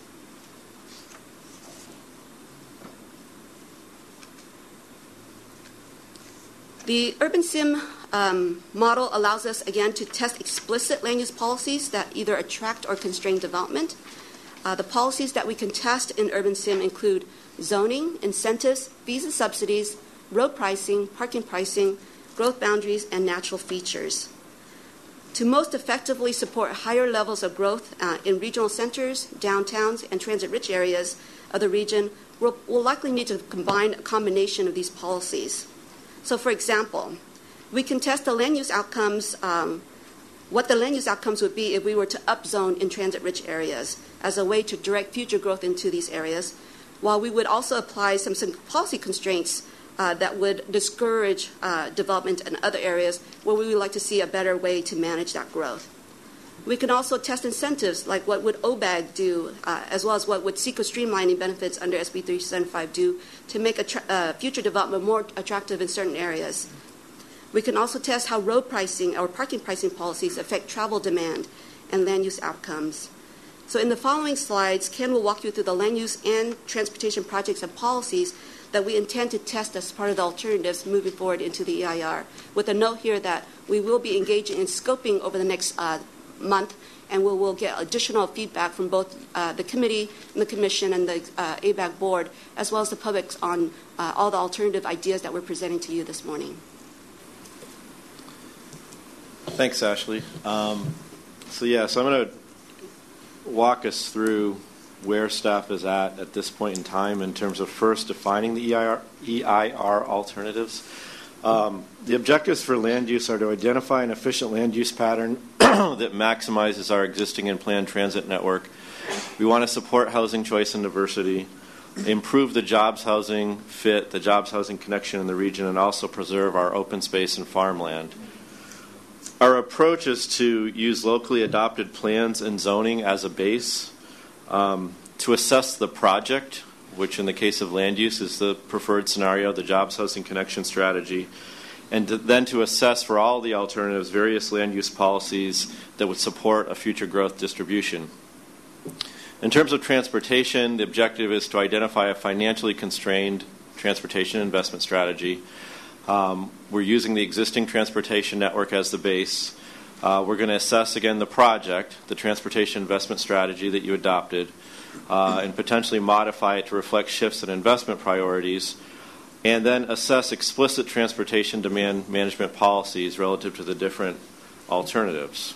The UrbanSim model allows us, again, to test explicit land use policies that either attract or constrain development. The policies that we can test in UrbanSim include zoning, incentives, fees and subsidies, road pricing, parking pricing, growth boundaries, and natural features. To most effectively support higher levels of growth in regional centers, downtowns, and transit-rich areas of the region, we'll likely need to combine a combination of these policies. So, for example, we can test the land use outcomes, what the land use outcomes would be if we were to upzone in transit-rich areas as a way to direct future growth into these areas, while we would also apply some policy constraints that would discourage development in other areas where we would like to see a better way to manage that growth. We can also test incentives, like what would OBAG do, as well as what would CEQA streamlining benefits under SB 375 do to make future development more attractive in certain areas. We can also test how road pricing or parking pricing policies affect travel demand and land use outcomes. So in the following slides, Ken will walk you through the land use and transportation projects and policies that we intend to test as part of the alternatives moving forward into the EIR, with a note here that we will be engaging in scoping over the next month, and we will get additional feedback from both the committee and the commission and the ABAG board, as well as the public, on all the alternative ideas that we're presenting to you this morning. Thanks, Ashley. So I'm going to walk us through where staff is at this point in time in terms of first defining the EIR alternatives. The objectives for land use are to identify an efficient land use pattern that maximizes our existing and planned transit network. We want to support housing choice and diversity, improve the jobs housing fit, the jobs housing connection in the region, and also preserve our open space and farmland. Our approach is to use locally adopted plans and zoning as a base to assess the project, which in the case of land use is the preferred scenario, the jobs housing connection strategy, and then to assess for all the alternatives various land use policies that would support a future growth distribution. In terms of transportation, the objective is to identify a financially constrained transportation investment strategy. We're using the existing transportation network as the base. We're going to assess, again, the project, the transportation investment strategy that you adopted, and potentially modify it to reflect shifts in investment priorities, and then assess explicit transportation demand management policies relative to the different alternatives.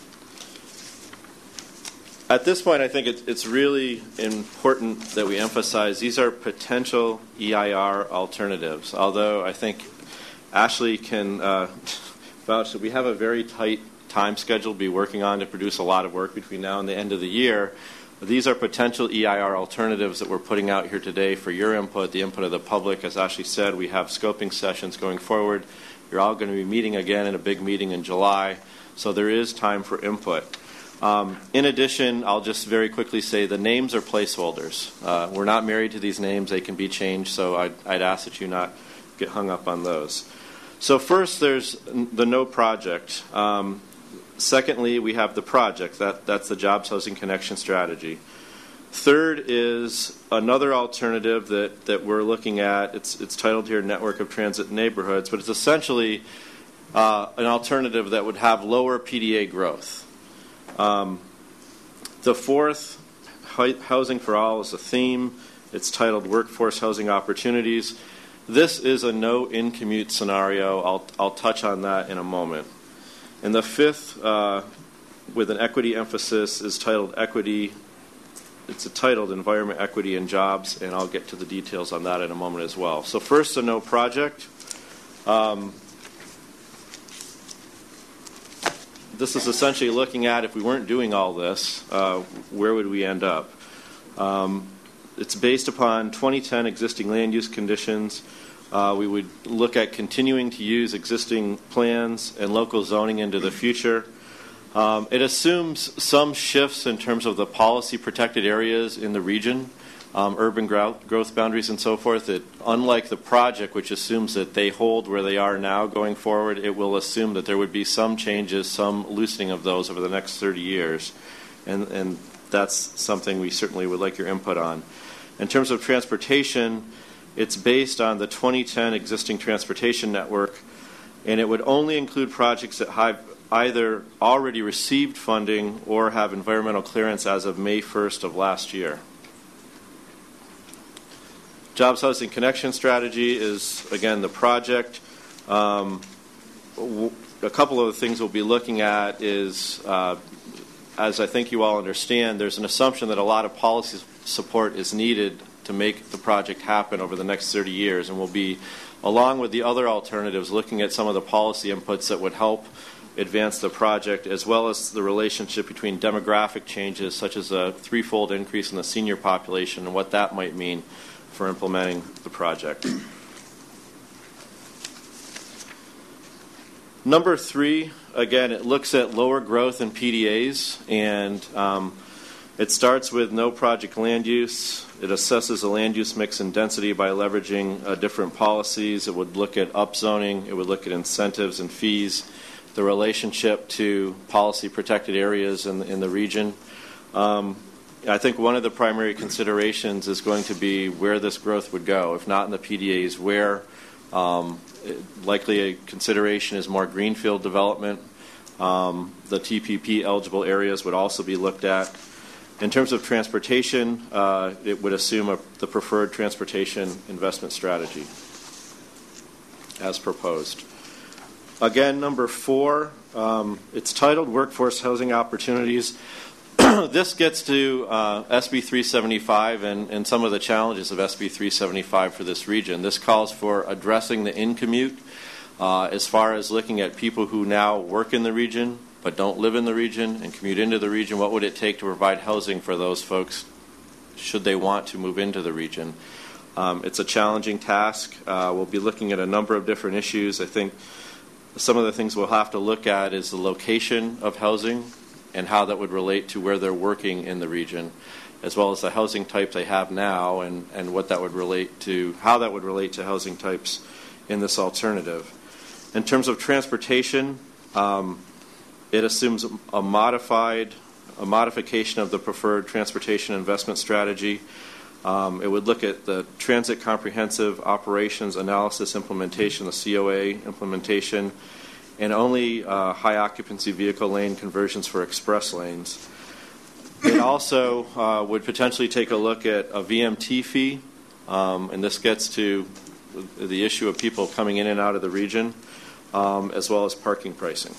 At this point, I think it's really important that we emphasize these are potential EIR alternatives, although I think Ashley can vouch that we have a very tight time schedule to be working on to produce a lot of work between now and the end of the year. These are potential EIR alternatives that we're putting out here today for your input, the input of the public. As Ashley said, we have scoping sessions going forward. You're all going to be meeting again in a big meeting in July, so there is time for input. In addition, I'll just very quickly say the names are placeholders. We're not married to these names. They can be changed, so I'd ask that you not get hung up on those. So first, there's the No project. Secondly, we have the project. That's the Jobs Housing Connection strategy. Third is another alternative that we're looking at. It's titled here Network of Transit Neighborhoods, but it's essentially an alternative that would have lower PDA growth. The fourth, Housing for All, is a theme. It's titled Workforce Housing Opportunities. This is a no in-commute scenario. I'll touch on that in a moment. And the fifth, with an equity emphasis, is titled Equity. It's titled Environment, Equity, and Jobs, and I'll get to the details on that in a moment as well. So first, the no project. This is essentially looking at, if we weren't doing all this, where would we end up? It's based upon 2010 existing land use conditions. We would look at continuing to use existing plans and local zoning into the future. It assumes some shifts in terms of the policy protected areas in the region, urban growth boundaries and so forth. That, unlike the project, which assumes that they hold where they are now going forward, it will assume that there would be some changes, some loosening of those over the next 30 years. And that's something we certainly would like your input on. In terms of transportation, it's based on the 2010 existing transportation network, and it would only include projects that have either already received funding or have environmental clearance as of May 1st of last year. Jobs Housing Connection strategy is, again, the project. A couple of the things we'll be looking at is, as I think you all understand, there's an assumption that a lot of policy support is needed to make the project happen over the next 30 years, and we'll be, along with the other alternatives, looking at some of the policy inputs that would help advance the project, as well as the relationship between demographic changes, such as a threefold increase in the senior population, and what that might mean for implementing the project. Number 3, again, it looks at lower growth in PDAs, and it starts with no project land use. It assesses the land use mix and density by leveraging different policies. It would look at upzoning. It would look at incentives and fees, the relationship to policy protected areas in the region. I think one of the primary considerations is going to be where this growth would go. If not in the PDAs, where? Likely a consideration is more greenfield development. The TPP eligible areas would also be looked at. In terms of transportation, it would assume the preferred transportation investment strategy as proposed. Again, number 4, it's titled Workforce Housing Opportunities. This gets to SB 375 and some of the challenges of SB 375 for this region. This calls for addressing the in-commute as far as looking at people who now work in the region but don't live in the region and commute into the region. What would it take to provide housing for those folks should they want to move into the region? It's a challenging task. We'll be looking at a number of different issues. I think some of the things we'll have to look at is the location of housing and how that would relate to where they're working in the region, as well as the housing type they have now and what that would relate to, how that would relate to housing types in this alternative. In terms of transportation, it assumes a modification of the preferred transportation investment strategy. It would look at the Transit Comprehensive Operations Analysis Implementation, the COA implementation, and only high occupancy vehicle lane conversions for express lanes. It also would potentially take a look at a VMT fee, and this gets to the issue of people coming in and out of the region, as well as parking pricing.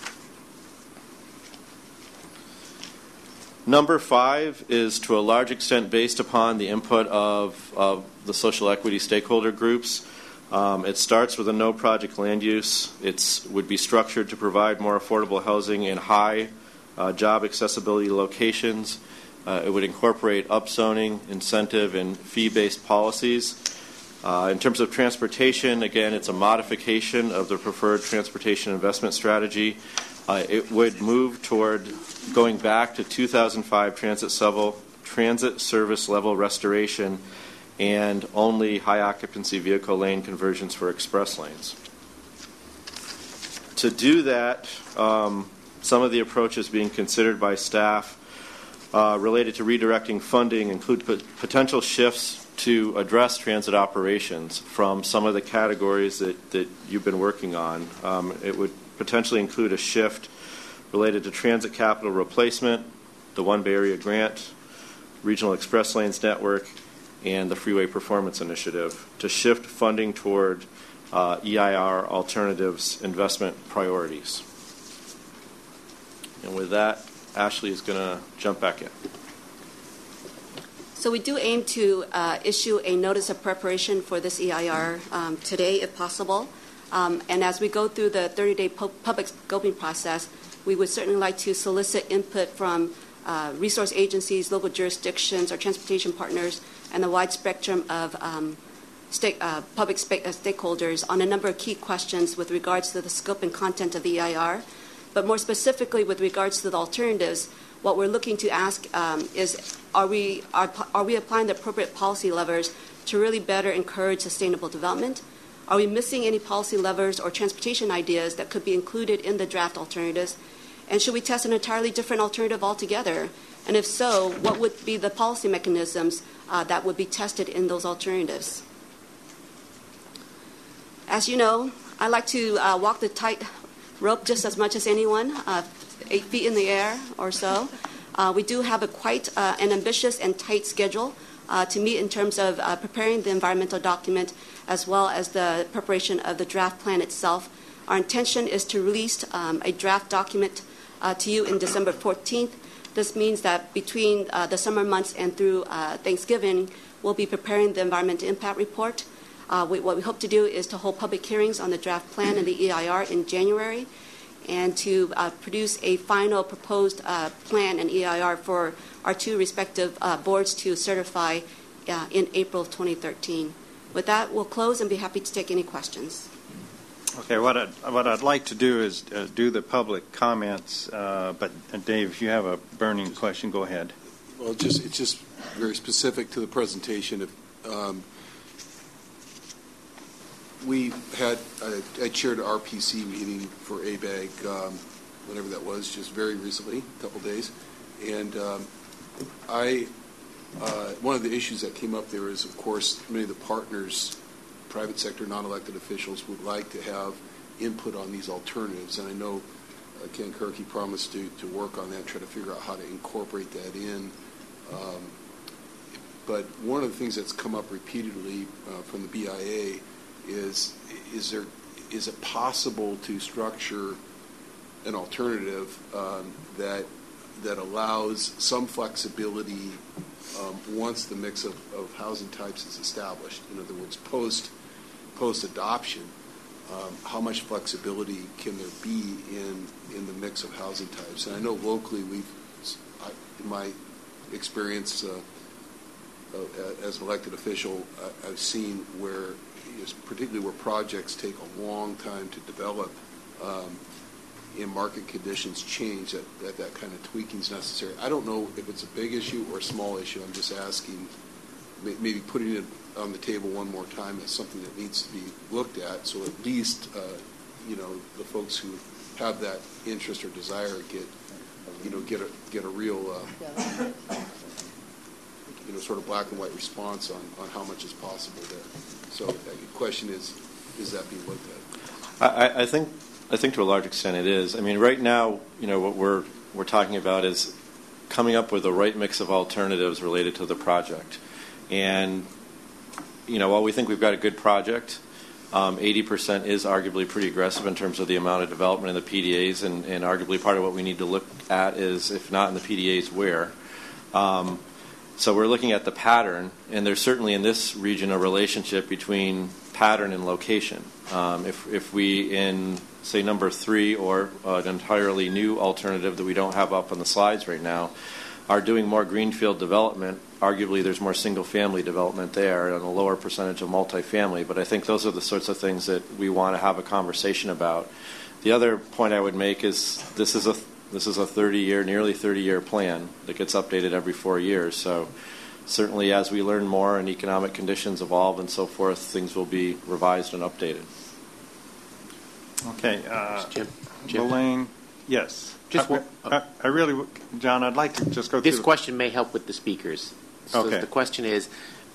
Number 5 is to a large extent based upon the input of the social equity stakeholder groups. It starts with a no project land use. It would be structured to provide more affordable housing in high job accessibility locations. It would incorporate upzoning, incentive, and fee-based policies. In terms of transportation, again, it's a modification of the preferred transportation investment strategy. It would move toward going back to 2005 transit service level restoration and only high occupancy vehicle lane conversions for express lanes. To do that, Some of the approaches being considered by staff related to redirecting funding include potential shifts to address transit operations from some of the categories that you've been working on. It would potentially include a shift related to transit capital replacement, the One Bay Area grant, Regional Express Lanes Network, and the Freeway Performance Initiative to shift funding toward EIR alternatives investment priorities. And with that, Ashley is going to jump back in. So we do aim to issue a notice of preparation for this EIR today, if possible. And as we go through the 30-day public scoping process, we would certainly like to solicit input from resource agencies, local jurisdictions, our transportation partners, and the wide spectrum of public stakeholders on a number of key questions with regards to the scope and content of the EIR. But more specifically, with regards to the alternatives, what we're looking to ask is, are we applying the appropriate policy levers to really better encourage sustainable development? Are we missing any policy levers or transportation ideas that could be included in the draft alternatives? And should we test an entirely different alternative altogether? And if so, what would be the policy mechanisms that would be tested in those alternatives? As you know, I like to walk the tight rope just as much as anyone, 8 feet in the air or so. We do have a quite an ambitious and tight schedule to meet in terms of preparing the environmental document as well as the preparation of the draft plan itself. Our intention is to release a draft document to you in December 14th. This means that between the summer months and through Thanksgiving, we'll be preparing the environmental impact report. What we hope to do is to hold public hearings on the draft plan and the EIR in January, and to produce a final proposed plan and EIR for our two respective boards to certify in April of 2013. With that, we'll close and be happy to take any questions. Okay, what I'd like to do is do the public comments, but Dave, if you have a burning question, go ahead. Well, it's just very specific to the presentation. I chaired an RPC meeting for ABAG, whenever that was, just very recently, a couple days, and one of the issues that came up there is, of course, many of the partners, private sector, non-elected officials, would like to have input on these alternatives, and I know Ken Kirky promised to work on that, try to figure out how to incorporate that in. But one of the things that's come up repeatedly from the BIA is it possible to structure an alternative that allows some flexibility once the mix of housing types is established? In other words, post adoption, how much flexibility can there be in the mix of housing types? And I know locally in my experience as an elected official, I've seen where, particularly where projects take a long time to develop, and market conditions change, that kind of tweaking is necessary. I don't know if it's a big issue or a small issue. I'm just asking, maybe putting it on the table one more time as something that needs to be looked at, so at least the folks who have that interest or desire get a real sort of black and white response on how much is possible there. So the question is that being looked at? I think to a large extent it is. I mean, right now, what we're talking about is coming up with the right mix of alternatives related to the project. And, while we think we've got a good project, 80% is arguably pretty aggressive in terms of the amount of development in the PDAs, and arguably part of what we need to look at is, if not in the PDAs, where. So we're looking at the pattern, and there's certainly in this region a relationship between pattern and location. If we, in, say, number 3, or an entirely new alternative that we don't have up on the slides right now, are doing more greenfield development, arguably there's more single-family development there and a lower percentage of multifamily. But I think those are the sorts of things that we want to have a conversation about. The other point I would make is this is a 30-year, nearly 30-year plan that gets updated every 4 years. So certainly as we learn more and economic conditions evolve and so forth, things will be revised and updated. Okay. Jim. Elaine. Yes. Just I really, John, I'd like to just go through. This question may help with the speakers. So Okay. the question is,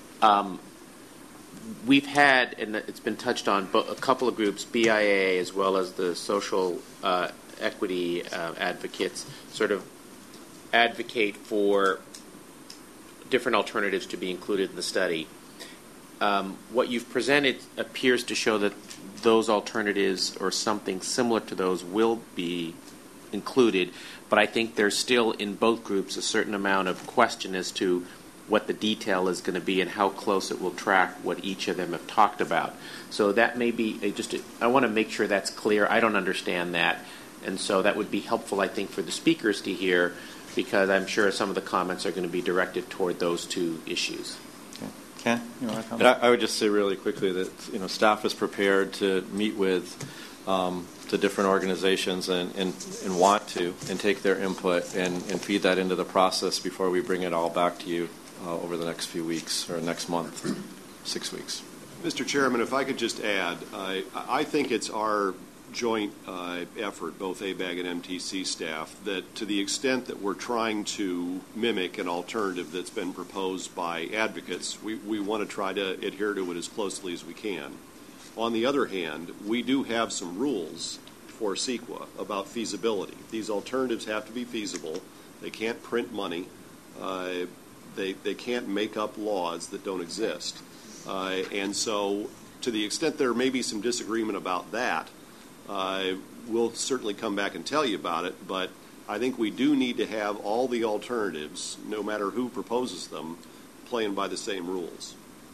we've had, and it's been touched on, a couple of groups, BIA as well as the social equity advocates, sort of advocate for different alternatives to be included in the study. What you've presented appears to show that those alternatives or something similar to those will be included, but I think there's still in both groups a certain amount of question as to what the detail is going to be and how close it will track what each of them have talked about. So that may be I want to make sure that's clear. I don't understand that, and so that would be helpful, I think, for the speakers to hear, because I'm sure some of the comments are going to be directed toward those two issues. Ken, you want to comment? I would just say really quickly that staff is prepared to meet with the different organizations and want to and take their input and feed that into the process before we bring it all back to you over the next few weeks or next month, 6 weeks. Mr. Chairman, if I could just add, I think it's our joint effort, both ABAG and MTC staff, that to the extent that we're trying to mimic an alternative that's been proposed by advocates, we want to try to adhere to it as closely as we can. On the other hand, we do have some rules for CEQA about feasibility. These alternatives have to be feasible. They can't print money. They can't make up laws that don't exist. And so to the extent there may be some disagreement about that, we'll certainly come back and tell you about it, but I think we do need to have all the alternatives, no matter who proposes them, playing by the same rules.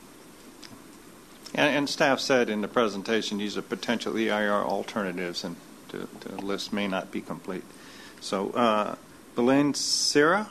And staff said in the presentation these are potential EIR alternatives, and the list may not be complete. So, Belen Serra?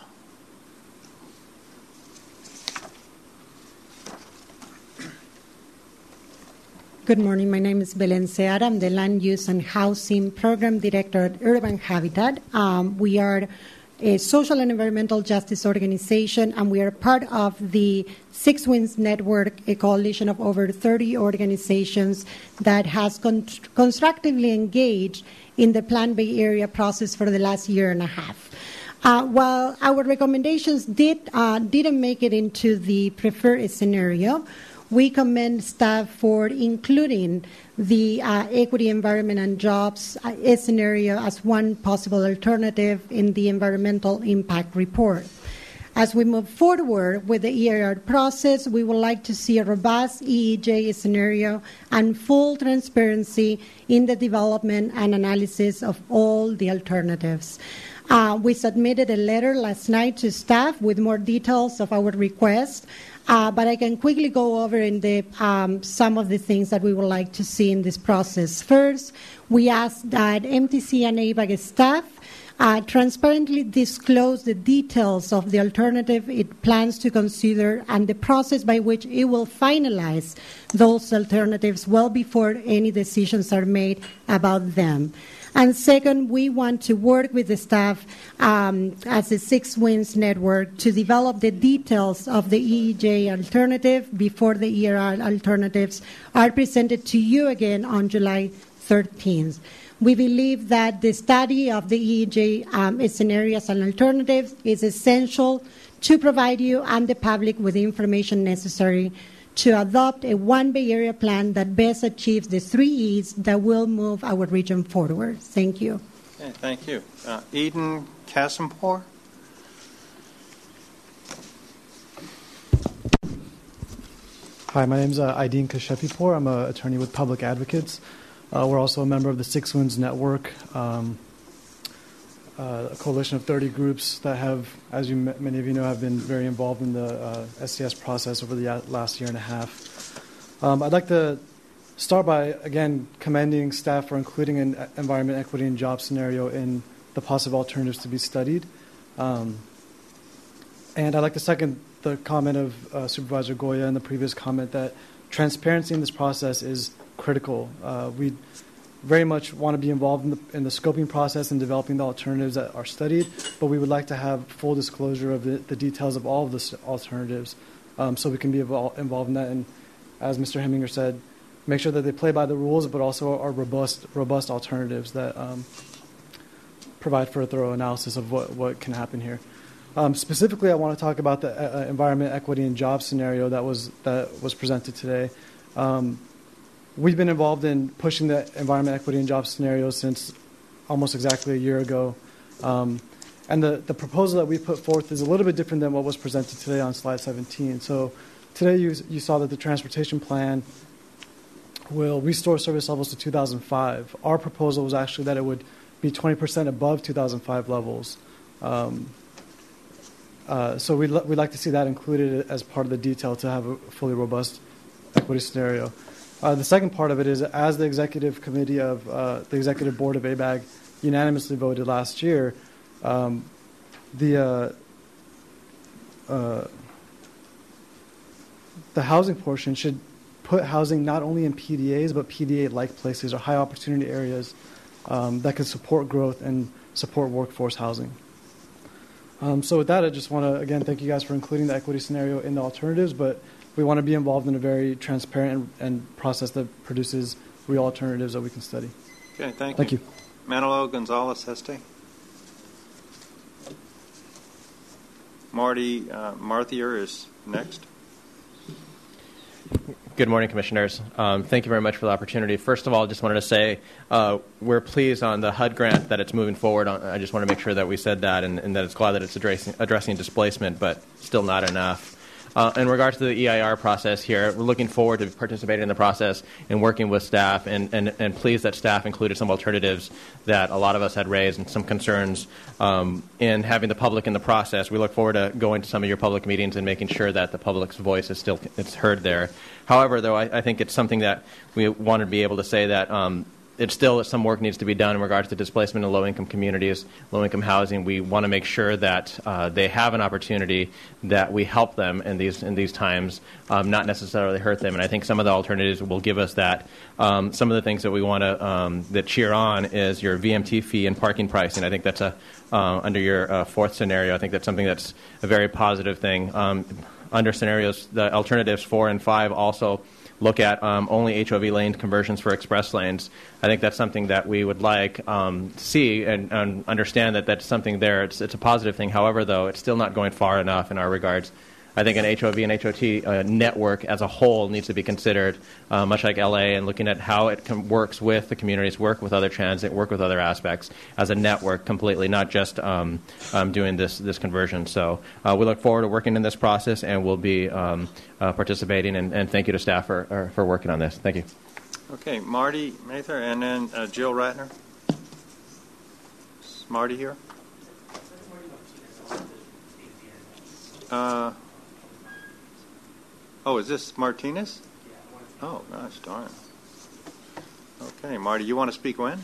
Good morning. My name is Belen Seara. I'm the Land Use and Housing Program Director at Urban Habitat. We are a social and environmental justice organization, and we are part of the Six Winds Network, a coalition of over 30 organizations that has constructively engaged in the Plan Bay Area process for the last year and a half. While our recommendations didn't make it into the preferred scenario, we commend staff for including the equity, environment, and jobs scenario as one possible alternative in the environmental impact report. As we move forward with the EIR process, we would like to see a robust EEJ scenario and full transparency in the development and analysis of all the alternatives. We submitted a letter last night to staff with more details of our request. But I can quickly go over in some of the things that we would like to see in this process. First, we ask that MTC and ABAG staff transparently disclose the details of the alternative it plans to consider and the process by which it will finalize those alternatives well before any decisions are made about them. And second, we want to work with the staff as a Six Winds Network to develop the details of the EEJ alternative before the EIR alternatives are presented to you again on July 13th. We believe that the study of the EEJ scenarios and alternatives is essential to provide you and the public with the information necessary to adopt a One Bay Area plan that best achieves the 3 E's that will move our region forward. Thank you. Okay, thank you. Eden Kasimpour? Hi, my name is Aydin Kashepipour. I'm an attorney with Public Advocates. We're also a member of the Six Winds Network, a coalition of 30 groups that have, as many of you know, have been very involved in the SCS process over the last year and a half. I'd like to start by, again, commending staff for including an environment, equity, and job scenario in the possible alternatives to be studied. And I'd like to second the comment of Supervisor Goya and the previous comment that transparency in this process is critical. We very much want to be involved in the scoping process and developing the alternatives that are studied, but we would like to have full disclosure of the details of all of the alternatives so we can be involved in that. And as Mr. Heminger said, make sure that they play by the rules, but also are robust alternatives that provide for a thorough analysis of what can happen here. Specifically, I want to talk about the environment, equity, and job scenario that was presented today. We've been involved in pushing the environment, equity, and job scenario since almost exactly a year ago. And the proposal that we put forth is a little bit different than what was presented today on slide 17. So today you saw that the transportation plan will restore service levels to 2005. Our proposal was actually that it would be 20% above 2005 levels. So we'd like to see that included as part of the detail to have a fully robust equity scenario. The second part of it is, as the executive committee of the executive board of ABAG unanimously voted last year, the housing portion should put housing not only in PDAs but PDA-like places or high opportunity areas that can support growth and support workforce housing. So with that, I just want to, again, thank you guys for including the equity scenario in the alternatives, but we want to be involved in a very transparent and process that produces real alternatives that we can study. Okay, thank you. Thank you. Manolo Gonzalez Este. Marty Marthier is next. Good morning, Commissioners. Thank you very much for the opportunity. First of all, I just wanted to say we're pleased on the HUD grant that it's moving forward. I just want to make sure that we said that and that it's glad that it's addressing displacement, but still not enough. In regards to the EIR process here, we're looking forward to participating in the process and working with staff and pleased that staff included some alternatives that a lot of us had raised and some concerns in having the public in the process. We look forward to going to some of your public meetings and making sure that the public's voice is still heard there. However, though, I think it's something that we want to be able to say that it's still some work needs to be done in regards to displacement in low-income communities, low-income housing. We want to make sure that they have an opportunity, that we help them in these times, not necessarily hurt them. And I think some of the alternatives will give us that. Some of the things that we want to that cheer on is your VMT fee and parking pricing. I think that's under your fourth scenario. I think that's something that's a very positive thing. Under scenarios, the alternatives 4 and 5 also look at only HOV lane conversions for express lanes. I think that's something that we would like to see and understand that that's something there. It's a positive thing. However, though, it's still not going far enough in our regards. I think an HOV and HOT network as a whole needs to be considered, much like LA, and looking at how it works with the communities, work with other transit, work with other aspects as a network completely, not just doing this conversion. So we look forward to working in this process, and we'll be participating. And thank you to staff for working on this. Thank you. Okay, Marty Mather, and then Jill Ratner. Is Marty here? Oh, is this Martinez? Oh, gosh darn. Okay, Marty, you want to speak when?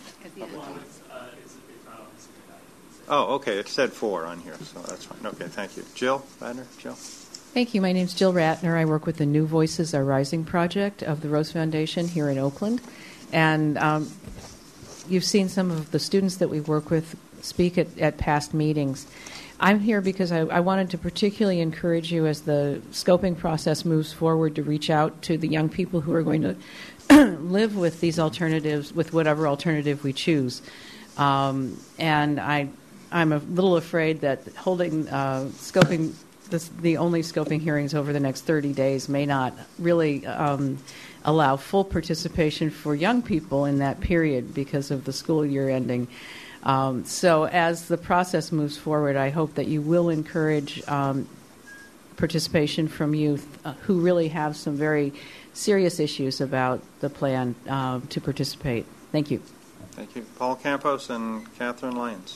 Oh, okay, it said 4 on here, so that's fine. Okay, thank you. Jill Ratner? Jill? Thank you. My name's Jill Ratner. I work with the New Voices Are Rising project of the Rose Foundation here in Oakland. And you've seen some of the students that we work with speak at past meetings. I'm here because I wanted to particularly encourage you as the scoping process moves forward to reach out to the young people who are going to live with these alternatives, with whatever alternative we choose. And I'm a little afraid that holding scoping, the only scoping hearings over the next 30 days may not really allow full participation for young people in that period because of the school year ending. So as the process moves forward, I hope that you will encourage participation from youth who really have some very serious issues about the plan to participate. Thank you. Thank you. Paul Campos and Catherine Lyons.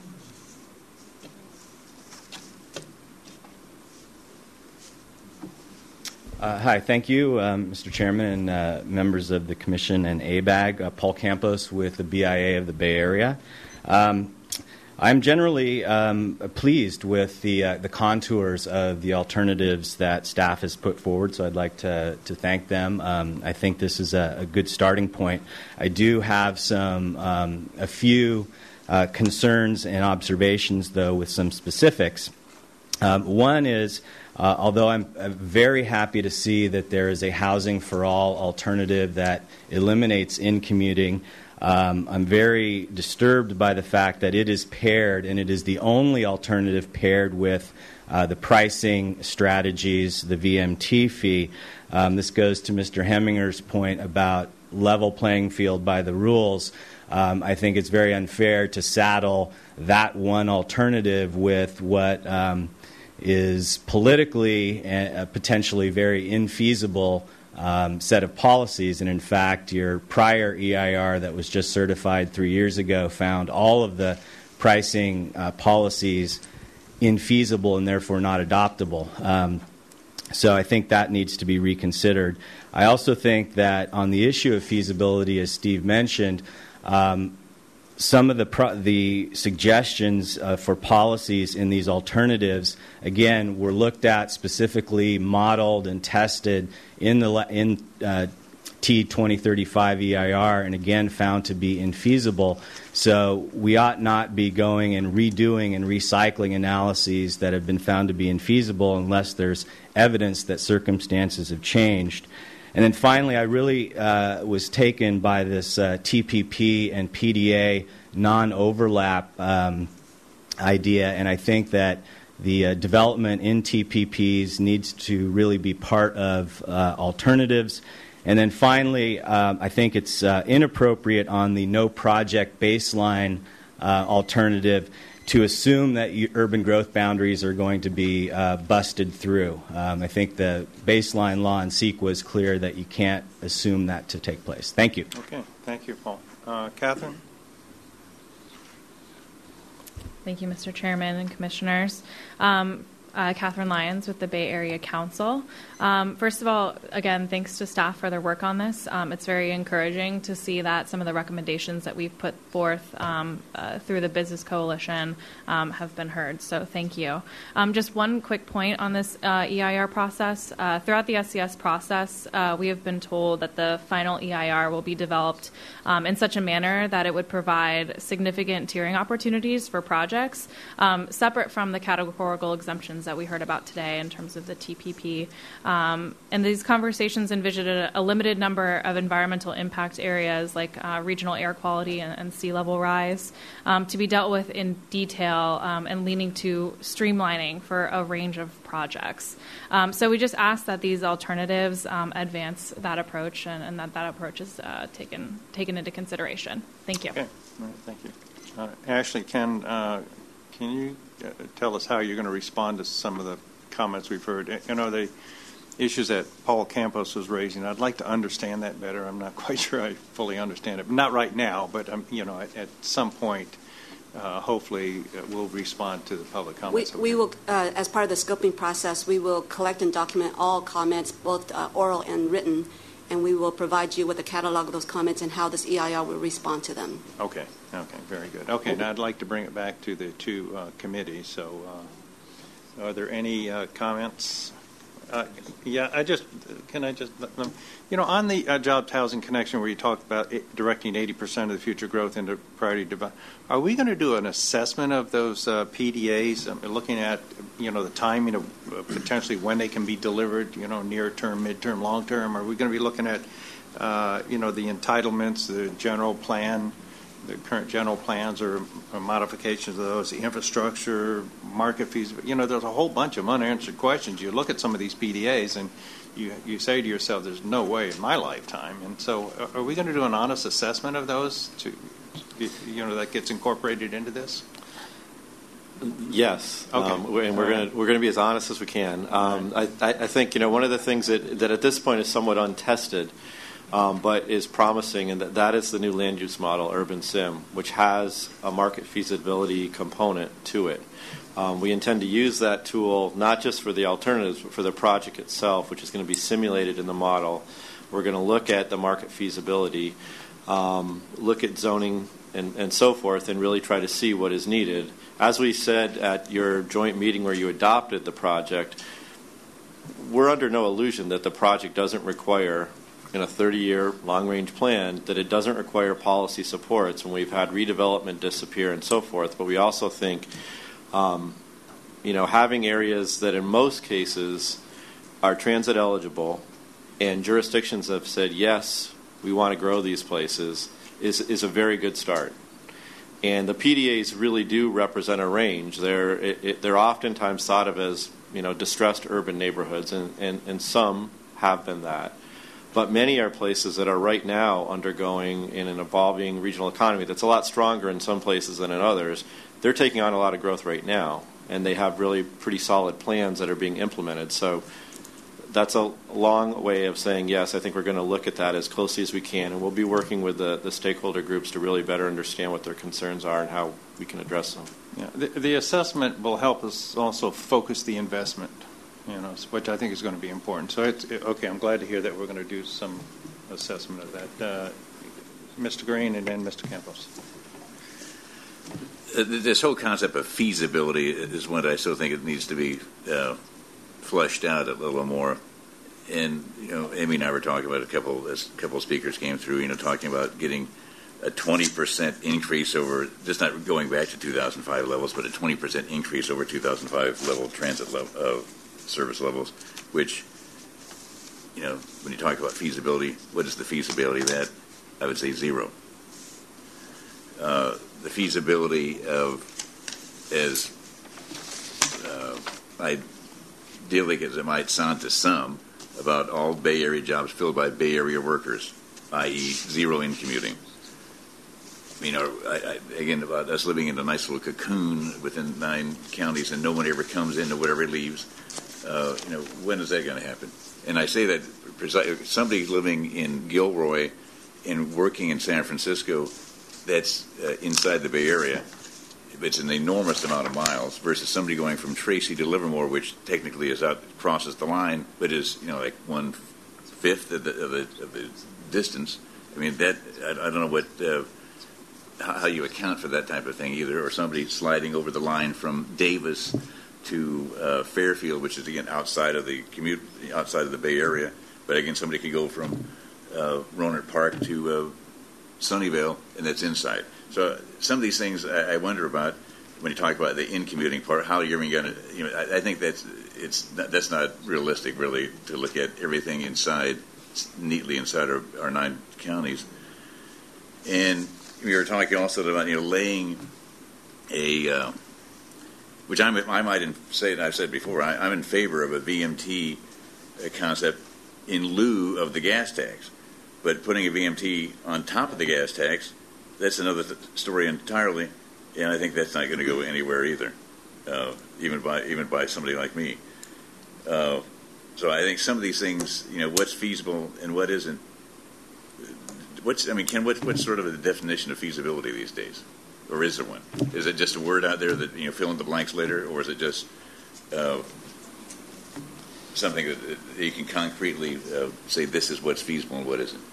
Hi, thank you, Mr. Chairman and members of the Commission and ABAG. Paul Campos with the BIA of the Bay Area. I'm generally pleased with the contours of the alternatives that staff has put forward, so I'd like to thank them. I think this is a good starting point. I do have a few concerns and observations, though, with some specifics. One is, although I'm very happy to see that there is a housing for all alternative that eliminates in-commuting, I'm very disturbed by the fact that it is paired, and it is the only alternative paired with the pricing strategies, the VMT fee. This goes to Mr. Hemminger's point about level playing field by the rules. I think it's very unfair to saddle that one alternative with what is politically potentially very infeasible set of policies. And in fact, your prior EIR that was just certified 3 years ago found all of the pricing policies infeasible and therefore not adoptable. So I think that needs to be reconsidered. I also think that on the issue of feasibility, as Steve mentioned, some of the suggestions for policies in these alternatives, again, were looked at specifically, modeled, and tested in T2035 EIR, and again found to be infeasible. So we ought not be going and redoing and recycling analyses that have been found to be infeasible unless there's evidence that circumstances have changed. And then finally, I really was taken by this TPP and PDA non-overlap idea, and I think that the development in TPPs needs to really be part of alternatives. And then finally, I think it's inappropriate on the no project baseline alternative to assume that urban growth boundaries are going to be busted through. I think the baseline law in CEQA is clear that you can't assume that to take place. Thank you. Okay, thank you, Paul. Catherine? Thank you, Mr. Chairman and Commissioners. Catherine Lyons with the Bay Area Council. First of all, again, thanks to staff for their work on this. It's very encouraging to see that some of the recommendations that we've put forth through the Business Coalition have been heard. So thank you. Just one quick point on this EIR process. Throughout the SCS process, we have been told that the final EIR will be developed in such a manner that it would provide significant tiering opportunities for projects, separate from the categorical exemptions that we heard about today in terms of the TPP. And these conversations envisioned a limited number of environmental impact areas like regional air quality and sea level rise to be dealt with in detail and leaning to streamlining for a range of projects. So we just ask that these alternatives advance that approach and that approach is taken into consideration. Thank you. Okay. All right, thank you. Ashley, can you tell us how you're going to respond to some of the comments we've heard? You know, the issues that Paul Campos was raising, I'd like to understand that better. I'm not quite sure I fully understand it. Not right now, but you know, at some point, hopefully, we'll respond to the public comments. We will, as part of the scoping process, we will collect and document all comments, both oral and written, and we will provide you with a catalog of those comments and how this EIR will respond to them. Okay. Okay. Very good. Okay. Now I'd like to bring it back to the two committees. So, are there any comments? Yeah. Can I just let them? You know, on the Jobs Housing Connection, where you talked about directing 80% of the future growth into priority development, are we going to do an assessment of those PDAs, looking at, you know, the timing of potentially when they can be delivered, you know, near term, midterm, long term? Are we going to be looking at, you know, the entitlements, the general plan, the current general plans or modifications of those, the infrastructure, market fees? You know, there's a whole bunch of unanswered questions. You look at some of these PDAs and you say to yourself, there's no way in my lifetime. And so are we going to do an honest assessment of those to, you know, that gets incorporated into this? Yes, okay. And we're going to be as honest as we can. I think, you know, one of the things that at this point is somewhat untested, but is promising, and that is the new land use model, Urban Sim, which has a market feasibility component to it. We intend to use that tool not just for the alternatives, but for the project itself, which is going to be simulated in the model. We're going to look at the market feasibility, look at zoning and so forth, and really try to see what is needed. As we said at your joint meeting where you adopted the project, we're under no illusion that the project doesn't require, in a 30-year long-range plan, that it doesn't require policy supports, and we've had redevelopment disappear and so forth. But we also think, you know, having areas that in most cases are transit eligible and jurisdictions have said, yes, we want to grow these places, is a very good start. And the PDAs really do represent a range. They're oftentimes thought of as distressed urban neighborhoods, and some have been that. But many are places that are right now undergoing in an evolving regional economy that's a lot stronger in some places than in others. They're taking on a lot of growth right now, and they have really pretty solid plans that are being implemented. So that's a long way of saying, yes, I think we're going to look at that as closely as we can, and we'll be working with the stakeholder groups to really better understand what their concerns are and how we can address them. Yeah, the assessment will help us also focus the investment, which I think is going to be important. So, okay, I'm glad to hear that we're going to do some assessment of that. Mr. Green and then Mr. Campos. This whole concept of feasibility is one I still think it needs to be fleshed out a little more. And Amy and I were talking about a couple of speakers came through, talking about getting a 20% increase over, just not going back to 2005 levels, but a 20% increase over 2005 level transit service levels, which, when you talk about feasibility, what is the feasibility of that? I would say zero. The feasibility of, as idyllic as it might sound to some, about all Bay Area jobs filled by Bay Area workers, i.e. zero in commuting. Again, about us living in a nice little cocoon within 9 counties and no one ever comes in or whatever leaves. When is that going to happen? And I say that somebody living in Gilroy and working in San Francisco, that's inside the Bay Area. It's an enormous amount of miles versus somebody going from Tracy to Livermore, which technically crosses the line, but is like 1/5 of the distance. I don't know what how you account for that type of thing either, or somebody sliding over the line from Davis to Fairfield, which is again outside of the Bay Area, but again somebody could go from Rohnert Park to Sunnyvale, and that's inside. So some of these things I wonder about when you talk about the in-commuting part, how you're going to, I think that's not realistic, really, to look at everything neatly inside our 9 counties. And we were talking also about, laying a, which I might say, and I've said before, I'm in favor of a VMT concept in lieu of the gas tax. But putting a VMT on top of the gas tax, that's another story entirely, and I think that's not going to go anywhere either, even by somebody like me. So I think some of these things, what's feasible and what isn't. What's sort of the definition of feasibility these days, or is there one? Is it just a word out there that fill in the blanks later, or is it just something that you can concretely say this is what's feasible and what isn't?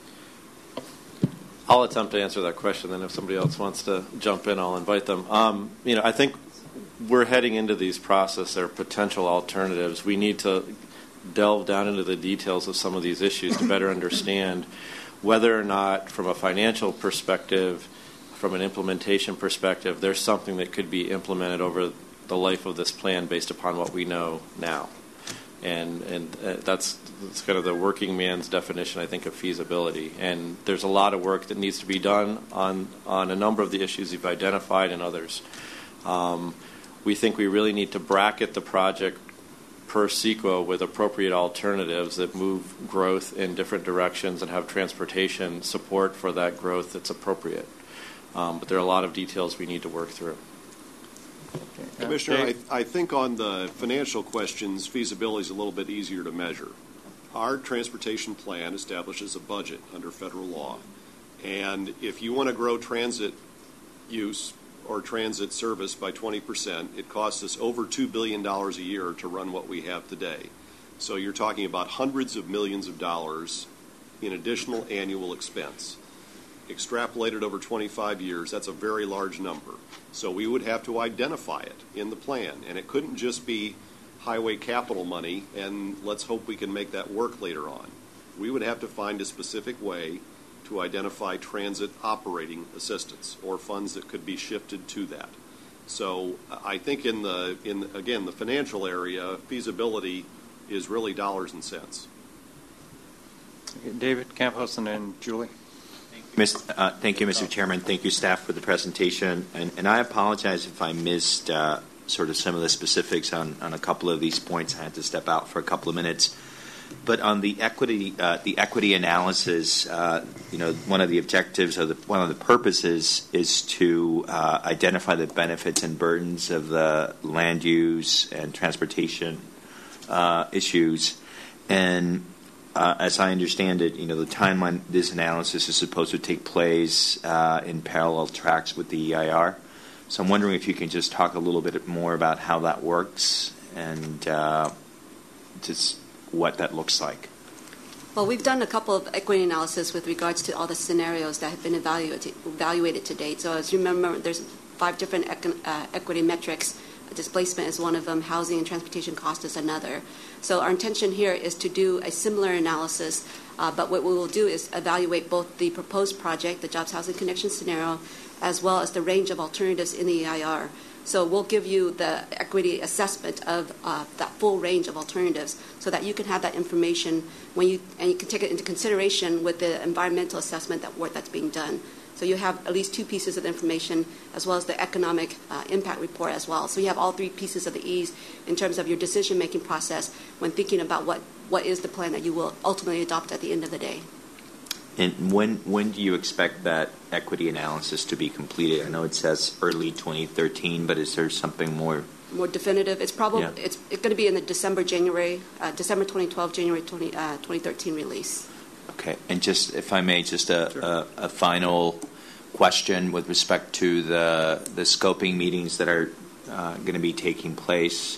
I'll attempt to answer that question, then if somebody else wants to jump in, I'll invite them. I think we're heading into these processes. There are potential alternatives. We need to delve down into the details of some of these issues to better understand whether or not, from a financial perspective, from an implementation perspective, there's something that could be implemented over the life of this plan based upon what we know now. And that's kind of the working man's definition, I think, of feasibility. And there's a lot of work that needs to be done on a number of the issues you've identified and others. We think we really need to bracket the project per CEQA with appropriate alternatives that move growth in different directions and have transportation support for that growth that's appropriate. But there are a lot of details we need to work through. Commissioner, I think on the financial questions, feasibility is a little bit easier to measure. Our transportation plan establishes a budget under federal law. And if you want to grow transit use or transit service by 20%, it costs us over $2 billion a year to run what we have today. So you're talking about hundreds of millions of dollars in additional annual expense. Extrapolated over 25 years, that's a very large number. So we would have to identify it in the plan. And it couldn't just be highway capital money, and let's hope we can make that work later on. We would have to find a specific way to identify transit operating assistance or funds that could be shifted to that. So I think in the financial area, feasibility is really dollars and cents. David Campos and then Julie. Thank you, Mr. Chairman. Thank you, staff, for the presentation. And I apologize if I missed sort of some of the specifics on a couple of these points. I had to step out for a couple of minutes. But on the equity analysis, one of the objectives or one of the purposes is to identify the benefits and burdens of the land use and transportation issues. And as I understand it, the timeline this analysis is supposed to take place in parallel tracks with the EIR. So I'm wondering if you can just talk a little bit more about how that works and just what that looks like. Well, we've done a couple of equity analysis with regards to all the scenarios that have been evaluated to date. So as you remember, there's 5 different equity metrics. Displacement is one of them. Housing and transportation cost is another. So our intention here is to do a similar analysis, but what we will do is evaluate both the proposed project, the Jobs Housing Connection scenario, as well as the range of alternatives in the EIR. So we'll give you the equity assessment of that full range of alternatives so that you can have that information and you can take it into consideration with the environmental assessment that's being done. So you have at least 2 pieces of information as well as the economic impact report as well. So you have all 3 pieces of the E's in terms of your decision-making process when thinking about what is the plan that you will ultimately adopt at the end of the day. And when do you expect that equity analysis to be completed? I know it says early 2013, but is there something more definitive? It's probably it's going to be in the December 2012, January 2013 release. Okay, and just if I may, just a final question with respect to the scoping meetings that are going to be taking place.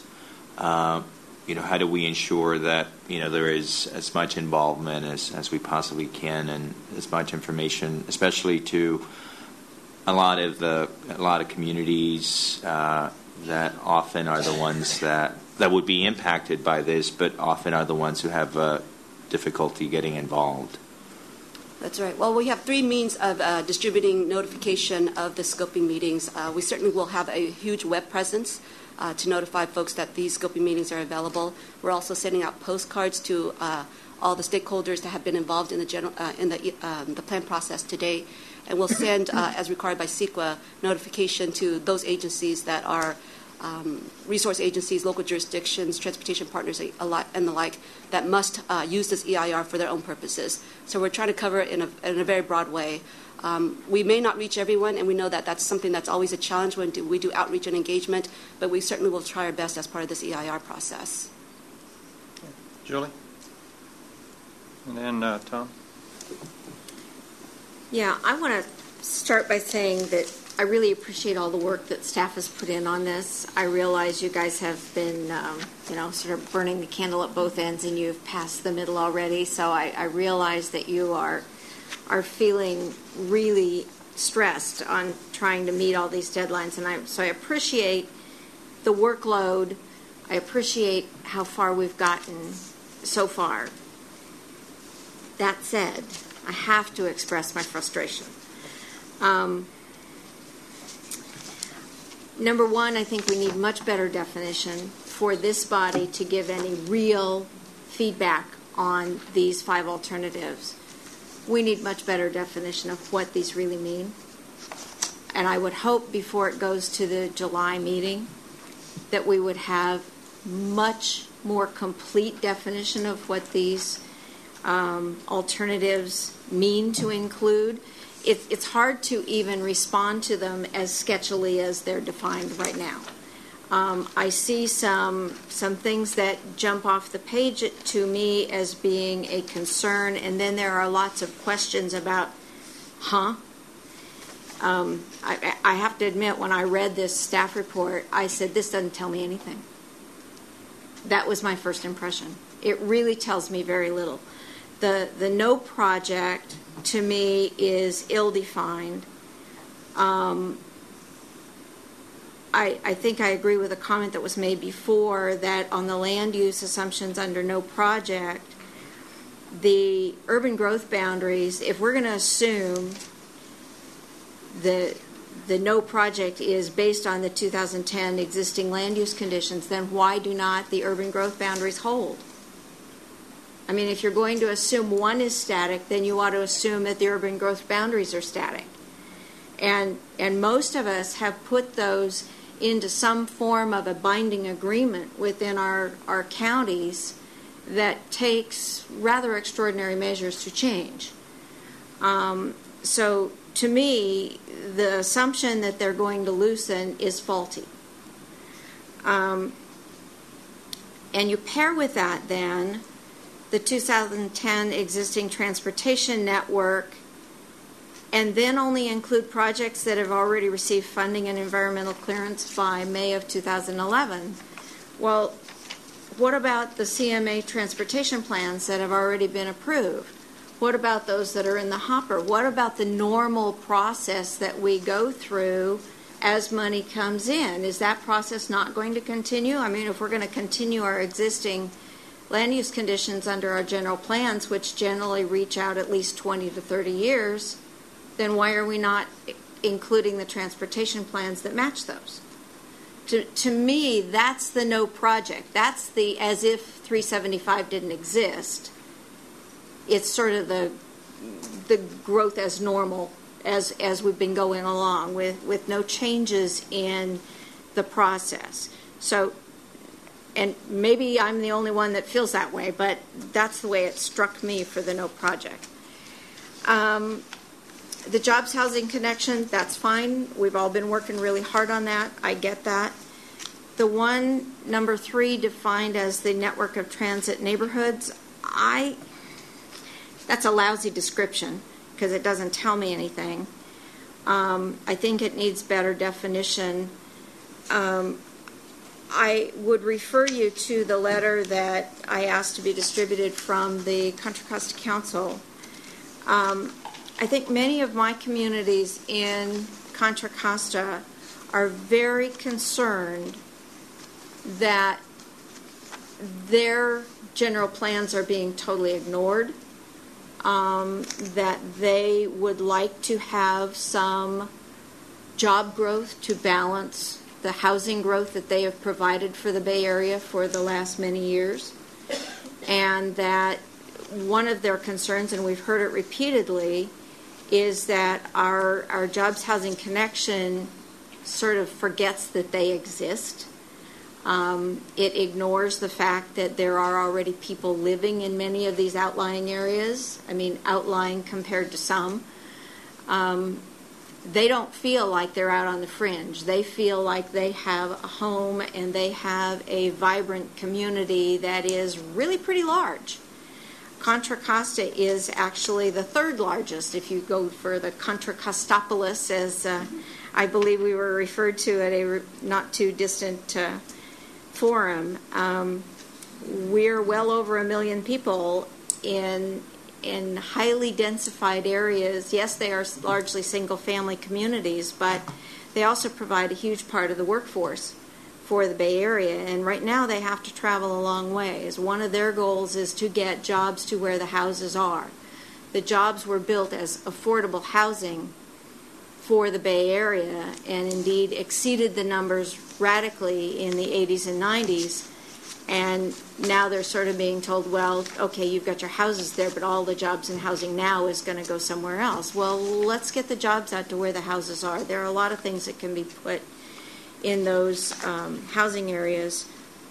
How do we ensure that there is as much involvement as we possibly can and as much information, especially to a lot of communities that often are the ones that would be impacted by this, but often are the ones who have difficulty getting involved. That's right. Well, we have 3 means of distributing notification of the scoping meetings. We certainly will have a huge web presence to notify folks that these scoping meetings are available. We're also sending out postcards to all the stakeholders that have been involved in the plan process today, and we'll send, as required by CEQA, notification to those agencies that are resource agencies, local jurisdictions, transportation partners, and the like, that must use this EIR for their own purposes. So we're trying to cover it in a very broad way. We may not reach everyone, and we know that that's something that's always a challenge when we do outreach and engagement, but we certainly will try our best as part of this EIR process. Julie? And then Tom? Yeah, I want to start by saying that I really appreciate all the work that staff has put in on this. I realize you guys have been, sort of burning the candle at both ends, and you've passed the middle already. So I realize that you are feeling really stressed on trying to meet all these deadlines, and so I appreciate the workload. I appreciate how far we've gotten so far. That said, I have to express my frustration. Number one, I think we need much better definition for this body to give any real feedback on these 5 alternatives. We need much better definition of what these really mean. And I would hope before it goes to the July meeting that we would have much more complete definition of what these alternatives mean to include. It's hard to even respond to them as sketchily as they're defined right now. I see some things that jump off the page to me as being a concern, and then there are lots of questions about, I have to admit, when I read this staff report, I said, this doesn't tell me anything. That was my first impression. It really tells me very little. The no project, to me, is ill-defined. I think I agree with a comment that was made before that on the land use assumptions under no project, the urban growth boundaries, if we're going to assume the no project is based on the 2010 existing land use conditions, then why do not the urban growth boundaries hold? I mean, if you're going to assume one is static, then you ought to assume that the urban growth boundaries are static. And most of us have put those into some form of a binding agreement within our counties that takes rather extraordinary measures to change. So to me, the assumption that they're going to loosen is faulty. And you pair with that then the 2010 existing transportation network, and then only include projects that have already received funding and environmental clearance by May of 2011. Well, what about the CMA transportation plans that have already been approved? What about those that are in the hopper? What about the normal process that we go through as money comes in? Is that process not going to continue? I mean, if we're going to continue our existing land use conditions under our general plans, which generally reach out at least 20 to 30 years, then why are we not including the transportation plans that match those? To me, that's the no project. That's the as if 375 didn't exist. It's sort of the growth as normal as we've been going along with no changes in the process. So, and maybe I'm the only one that feels that way, but that's the way it struck me for the no project. The jobs housing connection, that's fine. We've all been working really hard on that. I get that. The one, number 3, defined as the network of transit neighborhoods, that's a lousy description because it doesn't tell me anything. I think it needs better definition. I would refer you to the letter that I asked to be distributed from the Contra Costa Council. I think many of my communities in Contra Costa are very concerned that their general plans are being totally ignored, that they would like to have some job growth to balance the housing growth that they have provided for the Bay Area for the last many years, and that one of their concerns, and we've heard it repeatedly, is that our jobs housing connection sort of forgets that they exist. It ignores the fact that there are already people living in many of these outlying areas. I mean, outlying compared to some. They don't feel like they're out on the fringe. They feel like they have a home and they have a vibrant community that is really pretty large. Contra Costa is actually the 3rd largest if you go for the Contra Costopolis, as I believe we were referred to at a not too distant forum. We're well over 1 million people in highly densified areas. Yes, they are largely single-family communities, but they also provide a huge part of the workforce for the Bay Area, and right now they have to travel a long ways. One of their goals is to get jobs to where the houses are. The jobs were built as affordable housing for the Bay Area and indeed exceeded the numbers radically in the 80s and 90s, and now they're sort of being told, well, okay, you've got your houses there, but all the jobs in housing now is going to go somewhere else. Well, let's get the jobs out to where the houses are. There are a lot of things that can be put in those housing areas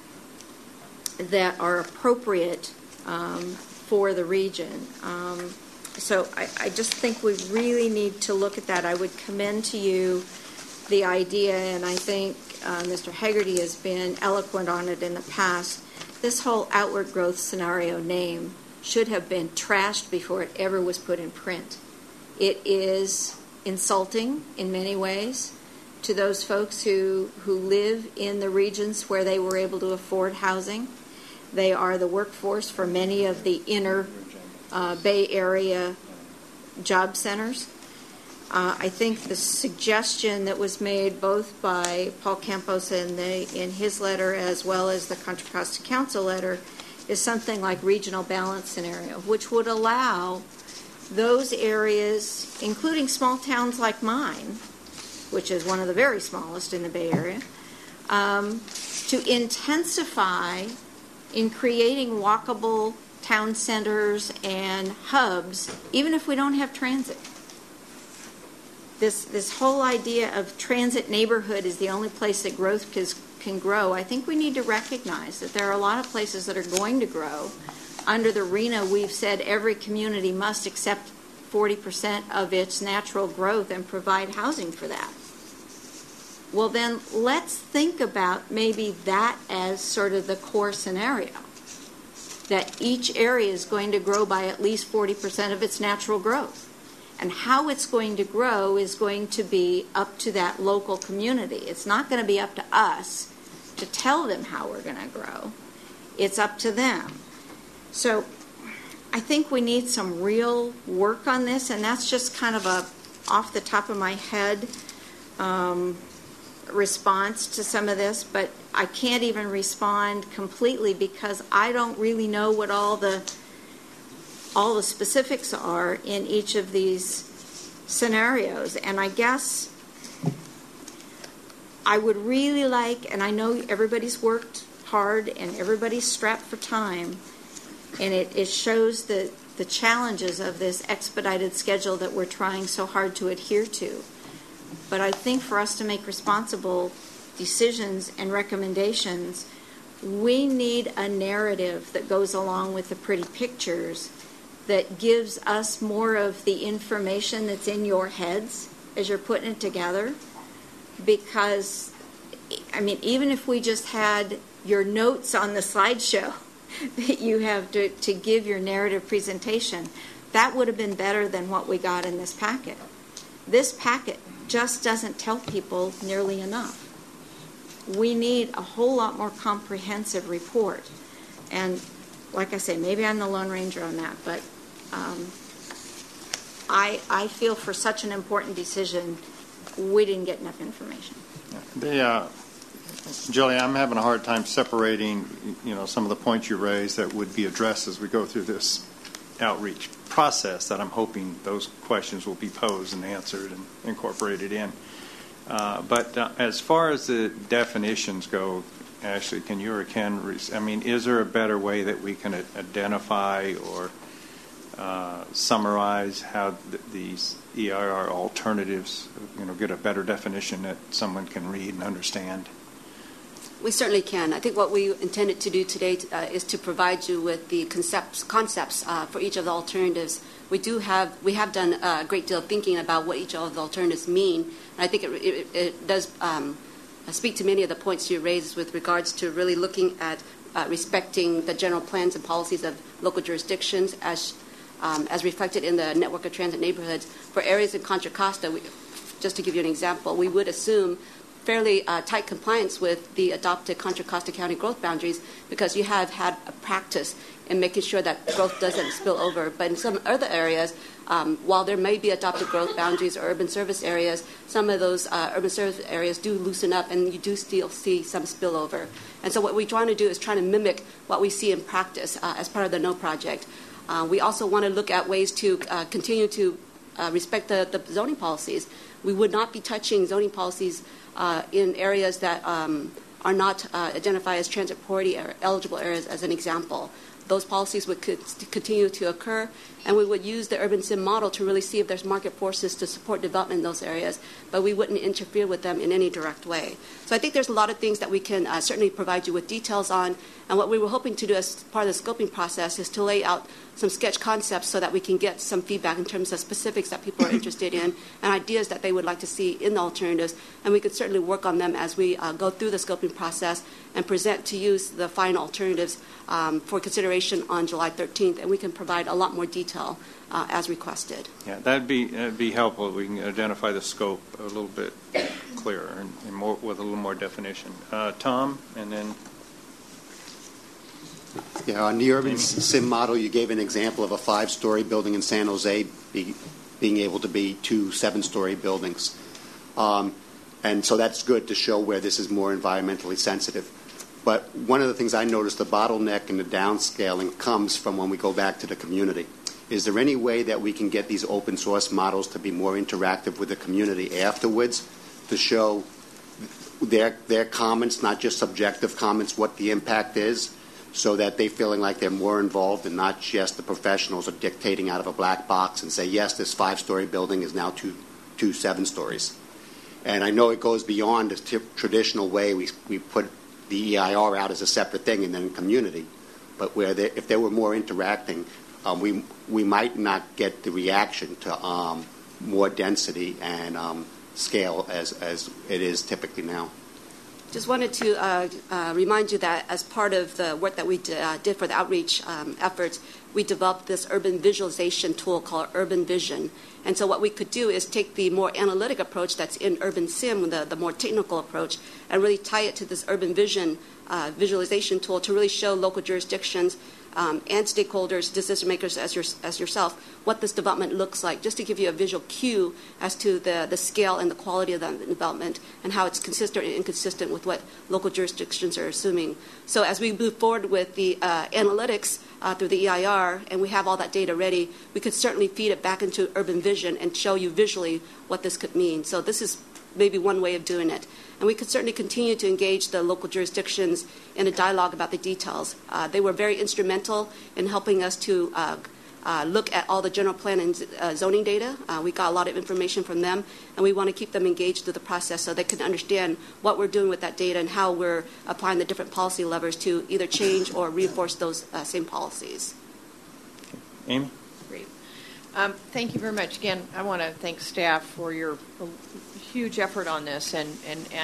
that are appropriate for the region. So I just think we really need to look at that. I would commend to you the idea, and I think Mr. Hegarty has been eloquent on it in the past. This whole outward growth scenario name should have been trashed before it ever was put in print. It is insulting in many ways to those folks who live in the regions where they were able to afford housing. They are the workforce for many of the inner Bay Area job centers. I think the suggestion that was made both by Paul Campos in his letter as well as the Contra Costa Council letter is something like regional balance scenario, which would allow those areas, including small towns like mine, which is one of the very smallest in the Bay Area, to intensify in creating walkable town centers and hubs, even if we don't have transit. This whole idea of transit neighborhood is the only place that growth can grow. I think we need to recognize that there are a lot of places that are going to grow. Under the RHNA, we've said every community must accept 40% of its natural growth and provide housing for that. Well, then let's think about maybe that as sort of the core scenario, that each area is going to grow by at least 40% of its natural growth. And how it's going to grow is going to be up to that local community. It's not going to be up to us to tell them how we're going to grow. It's up to them. So I think we need some real work on this, and that's just kind of a off the top of my head response to some of this, but I can't even respond completely because I don't really know what all the specifics are in each of these scenarios. And I guess I would really like, and I know everybody's worked hard and everybody's strapped for time, and it shows the challenges of this expedited schedule that we're trying so hard to adhere to. But I think for us to make responsible decisions and recommendations, we need a narrative that goes along with the pretty pictures that gives us more of the information that's in your heads as you're putting it together. Because, I mean, even if we just had your notes on the slideshow that you have to give your narrative presentation, that would have been better than what we got in this packet. This packet just doesn't tell people nearly enough. We need a whole lot more comprehensive report. And like I say, maybe I'm the Lone Ranger on that, but I feel for such an important decision, we didn't get enough information. Julie, I'm having a hard time separating, some of the points you raised that would be addressed as we go through this outreach process, that I'm hoping those questions will be posed and answered and incorporated in. But as far as the definitions go, Ashley, can you or Ken, is there a better way that we can identify or summarize how these EIR alternatives, get a better definition that someone can read and understand? We certainly can. I think what we intended to do today is to provide you with the concepts for each of the alternatives. We have done a great deal of thinking about what each of the alternatives mean. And I think it does speak to many of the points you raised with regards to really looking at respecting the general plans and policies of local jurisdictions as reflected in the network of transit neighborhoods. For areas in Contra Costa, just to give you an example, we would assume fairly tight compliance with the adopted Contra Costa County growth boundaries, because you have had a practice in making sure that growth doesn't spill over. But in some other areas, while there may be adopted growth boundaries or urban service areas, some of those urban service areas do loosen up, and you do still see some spillover. And so what we're trying to do is trying to mimic what we see in practice as part of the NO project. We also want to look at ways to continue to respect the zoning policies. We would not be touching zoning policies in areas that are not identified as transit priority or eligible areas, as an example. Those policies would continue to occur, and we would use the urban sim model to really see if there's market forces to support development in those areas, but we wouldn't interfere with them in any direct way. So I think there's a lot of things that we can certainly provide you with details on, and what we were hoping to do as part of the scoping process is to lay out some sketch concepts so that we can get some feedback in terms of specifics that people are interested in and ideas that they would like to see in the alternatives, and we could certainly work on them as we go through the scoping process and present to you the final alternatives for consideration on July 13th, and we can provide a lot more detail as requested. Yeah, that'd be helpful. We can identify the scope a little bit clearer and more with a little more definition. Tom, and then. Yeah, on the urban sim model, you gave an example of a 5-story building in San Jose being able to be 2 7-story buildings. And so that's good to show where this is more environmentally sensitive. But one of the things I noticed, the bottleneck and the downscaling comes from when we go back to the community. Is there any way that we can get these open source models to be more interactive with the community afterwards to show their comments, not just subjective comments, what the impact is? so that they're feeling like they're more involved and not just the professionals are dictating out of a black box and say, yes, this 5-story building is now two 7 stories. And I know it goes beyond the traditional way we put the EIR out as a separate thing and then community, but where if they were more interacting, we might not get the reaction to more density and scale as it is typically now. Just wanted to remind you that as part of the work that we did for the outreach efforts, we developed this urban visualization tool called Urban Vision. And so what we could do is take the more analytic approach that's in Urban Sim, the more technical approach, and really tie it to this Urban Vision visualization tool to really show local jurisdictions and stakeholders, decision makers as yourself, what this development looks like, just to give you a visual cue as to the scale and the quality of the development and how it's consistent and inconsistent with what local jurisdictions are assuming. So as we move forward with the analytics through the EIR, and we have all that data ready, we could certainly feed it back into Urban Vision and show you visually what this could mean. So this is maybe one way of doing it. And we could certainly continue to engage the local jurisdictions in a dialogue about the details. They were very instrumental in helping us to look at all the general plan and zoning data. We got a lot of information from them, and we want to keep them engaged through the process so they can understand what we're doing with that data and how we're applying the different policy levers to either change or reinforce those same policies. Amy? Great. Thank you very much. Again, I want to thank staff for your huge effort on this, and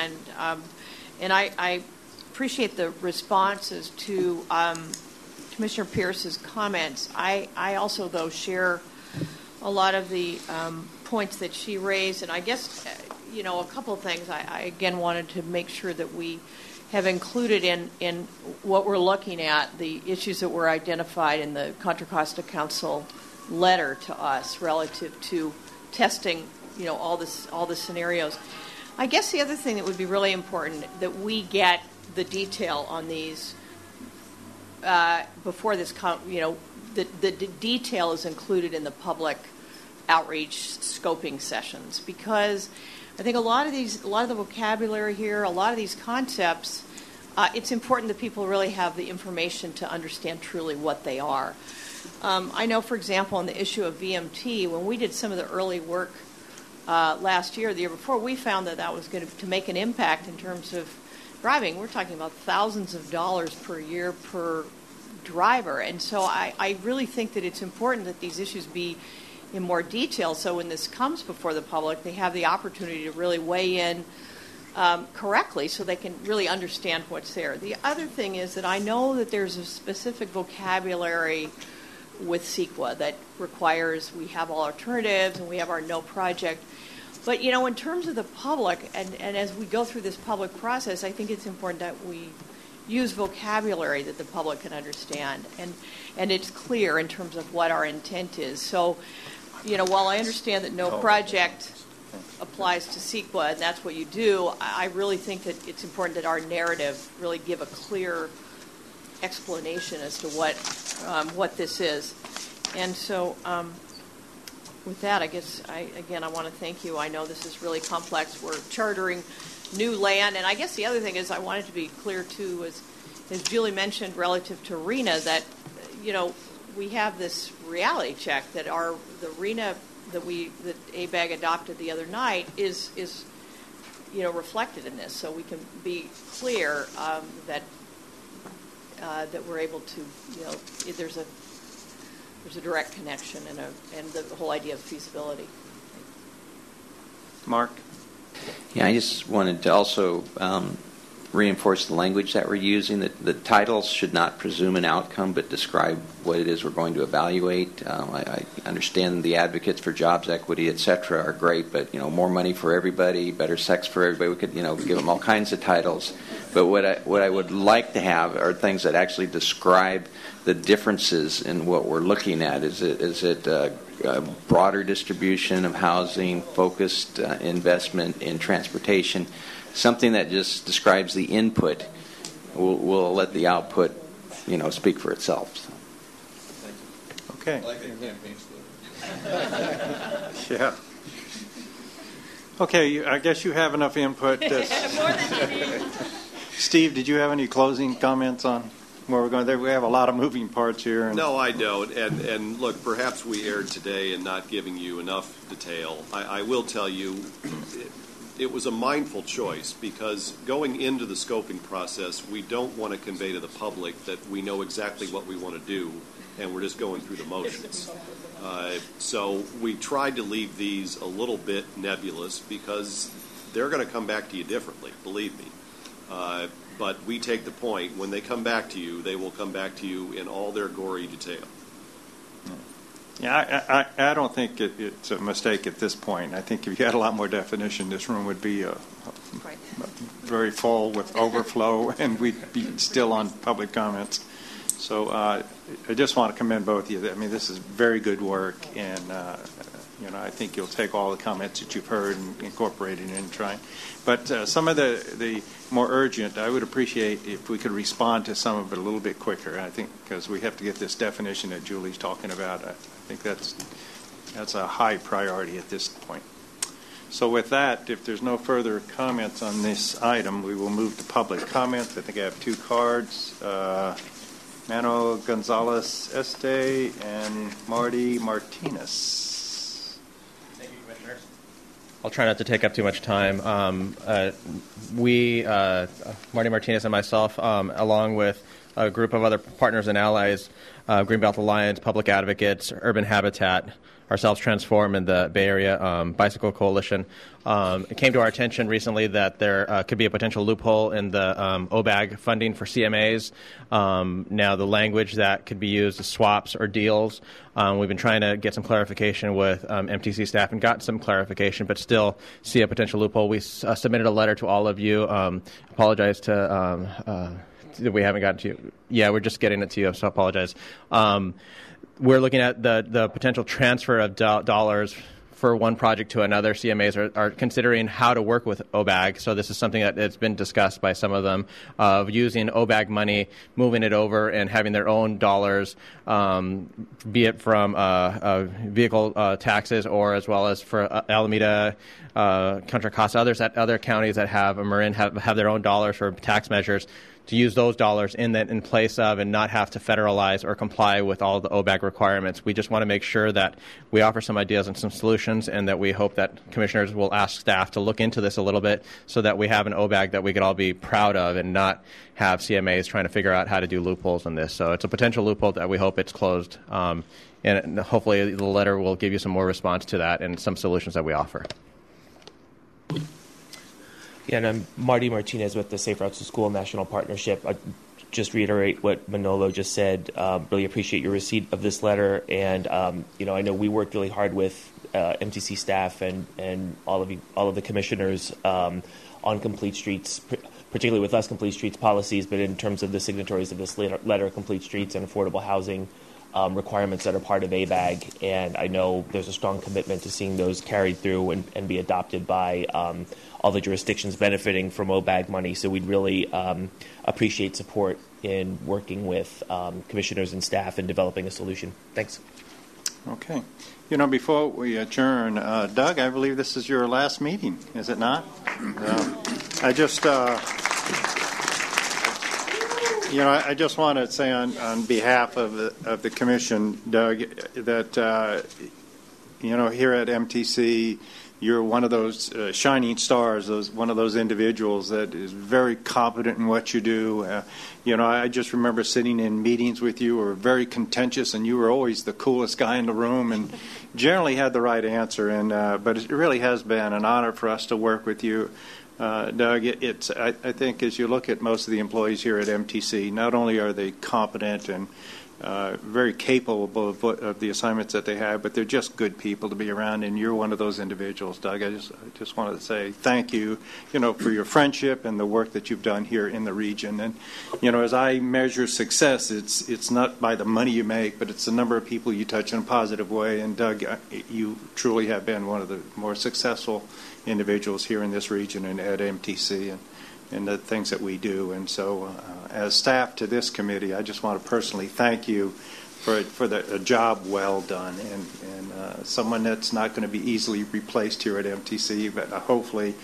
I appreciate the responses to Commissioner Pierce's comments. I also, though, share a lot of the points that she raised, and I guess a couple of things I again wanted to make sure that we have included in what we're looking at, the issues that were identified in the Contra Costa Council letter to us relative to testing, all the scenarios. I guess the other thing that would be really important that we get the detail on these before this, the detail is included in the public outreach scoping sessions, because I think a lot of the vocabulary here, a lot of these concepts, it's important that people really have the information to understand truly what they are. I know, for example, on the issue of VMT, when we did some of the early work last year, the year before, we found that was going to make an impact in terms of driving. We're talking about thousands of dollars per year per driver. And so I really think that it's important that these issues be in more detail, so when this comes before the public, they have the opportunity to really weigh in correctly so they can really understand what's there. The other thing is that I know that there's a specific vocabulary with CEQA that requires we have all alternatives and we have our no project. But, in terms of the public, and as we go through this public process, I think it's important that we use vocabulary that the public can understand, and it's clear in terms of what our intent is. So, while I understand that no project applies to CEQA, and that's what you do, I really think that it's important that our narrative really give a clear explanation as to what this is. And so with that, I guess, I want to thank you. I know this is really complex. We're chartering new land. And I guess the other thing is I wanted to be clear, too, as Julie mentioned relative to RENA, that, we have this reality check that the RENA that ABAG adopted the other night is reflected in this. So we can be clear that we're able to, there's a direct connection and the whole idea of feasibility. Mark? Yeah, I just wanted to also reinforce the language that we're using. That the titles should not presume an outcome, but describe what it is we're going to evaluate. I understand the advocates for jobs, equity, et cetera, are great, but more money for everybody, better sex for everybody. We could give them all kinds of titles. But what I would like to have are things that actually describe the differences in what we're looking at. Is it a broader distribution of housing, focused investment in transportation? Something that just describes the input. We'll let the output, speak for itself. So. Okay. Yeah. Okay, I guess you have enough input. More than you need. Steve, did you have any closing comments on? where we're going there. We have a lot of moving parts here. No, I don't. And look, perhaps we erred today in not giving you enough detail. I will tell you, it was a mindful choice because going into the scoping process, we don't want to convey to the public that we know exactly what we want to do and we're just going through the motions. So we tried to leave these a little bit nebulous because they're going to come back to you differently, believe me. But we take the point, when they come back to you, they will come back to you in all their gory detail. Yeah, I don't think it's a mistake at this point. I think if you had a lot more definition, this room would be very full with overflow, and we'd be still on public comments. So I just want to commend both of you. I mean, this is very good work, and I think you'll take all the comments that you've heard and incorporate it in trying. But some of the more urgent, I would appreciate if we could respond to some of it a little bit quicker. I think because we have to get this definition that Julie's talking about. I think that's a high priority at this point. So with that, if there's no further comments on this item, we will move to public comments. I think I have two cards. Manuel Gonzalez Este and Marty Martinez. Thank you, Commissioners. I'll try not to take up too much time. Marty Martinez and myself, along with a group of other partners and allies, Greenbelt Alliance, Public Advocates, Urban Habitat, ourselves Transform, and the Bay Area Bicycle Coalition. It came to our attention recently that there could be a potential loophole in the OBAG funding for CMAs. Now, the language that could be used is swaps or deals. We've been trying to get some clarification with MTC staff and got some clarification, but still see a potential loophole. We submitted a letter to all of you. Apologize to that we haven't gotten to you. Yeah, we're just getting it to you, so I apologize. We're looking at the potential transfer of dollars for one project to another. CMAs are considering how to work with OBAG. So this is something that has been discussed by some of them, of using OBAG money, moving it over, and having their own dollars, be it from vehicle taxes or as well as for Alameda, Contra Costa, other counties that have a Marin have their own dollars for tax measures, to use those dollars in place of and not have to federalize or comply with all the OBAG requirements. We just want to make sure that we offer some ideas and some solutions, and that we hope that commissioners will ask staff to look into this a little bit so that we have an OBAG that we could all be proud of and not have CMAs trying to figure out how to do loopholes in this. So it's a potential loophole that we hope it's closed, and hopefully the letter will give you some more response to that and some solutions that we offer. Yeah, and I'm Marty Martinez with the Safe Routes to School National Partnership. I just reiterate what Manolo just said. Really appreciate your receipt of this letter, and I know we worked really hard with MTC staff and all of the commissioners on Complete Streets, particularly with us Complete Streets policies, but in terms of the signatories of this letter, Complete Streets and affordable housing requirements that are part of ABAG, and I know there's a strong commitment to seeing those carried through and be adopted by all the jurisdictions benefiting from OBAG money. So we'd really appreciate support in working with commissioners and staff in developing a solution. Thanks. Okay. Before we adjourn, Doug, I believe this is your last meeting, is it not? I just want to say on behalf of the commission, Doug, that here at MTC, you're one of those shining stars, one of those individuals that is very competent in what you do. I just remember sitting in meetings with you, were very contentious, and you were always the coolest guy in the room and generally had the right answer. But it really has been an honor for us to work with you. Doug, I think as you look at most of the employees here at MTC, not only are they competent and very capable of the assignments that they have, but they're just good people to be around, and you're one of those individuals, Doug. I just wanted to say thank you, for your friendship and the work that you've done here in the region. And, as I measure success, it's not by the money you make, but it's the number of people you touch in a positive way. And, Doug, you truly have been one of the more successful individuals here in this region and at MTC and the things that we do. And so as staff to this committee, I just want to personally thank you for a job well done and someone that's not going to be easily replaced here at MTC, but hopefully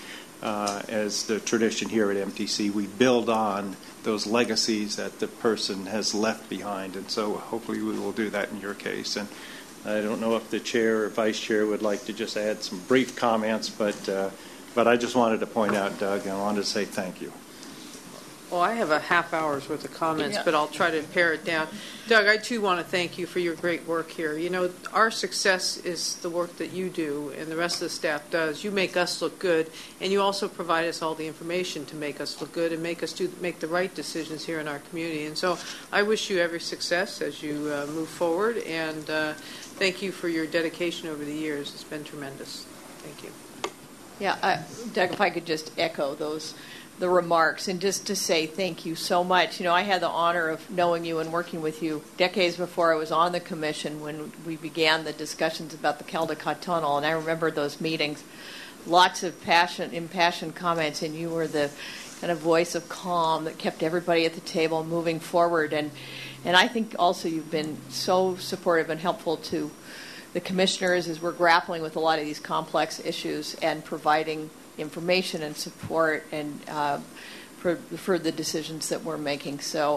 as the tradition here at MTC. We build on those legacies that the person has left behind, and so hopefully we will do that in your case. And I don't know if the chair or vice chair would like to just add some brief comments, but I just wanted to point out, Doug, and I wanted to say thank you. Well, I have a half hour's worth of comments, but I'll try to pare it down. Doug, I too want to thank you for your great work here. You know, our success is the work that you do and the rest of the staff does. You make us look good, and you also provide us all the information to make us look good and make us make the right decisions here in our community. And so I wish you every success as you move forward, and thank you for your dedication over the years. It's been tremendous. Thank you. Yeah, Doug, if I could just echo the remarks and just to say thank you so much. You know, I had the honor of knowing you and working with you decades before I was on the commission when we began the discussions about the Caldecott Tunnel, and I remember those meetings, lots of impassioned comments, and you were the kind of voice of calm that kept everybody at the table moving forward. And I think also you've been so supportive and helpful to the commissioners as we're grappling with a lot of these complex issues and providing information and support and for the decisions that we're making. So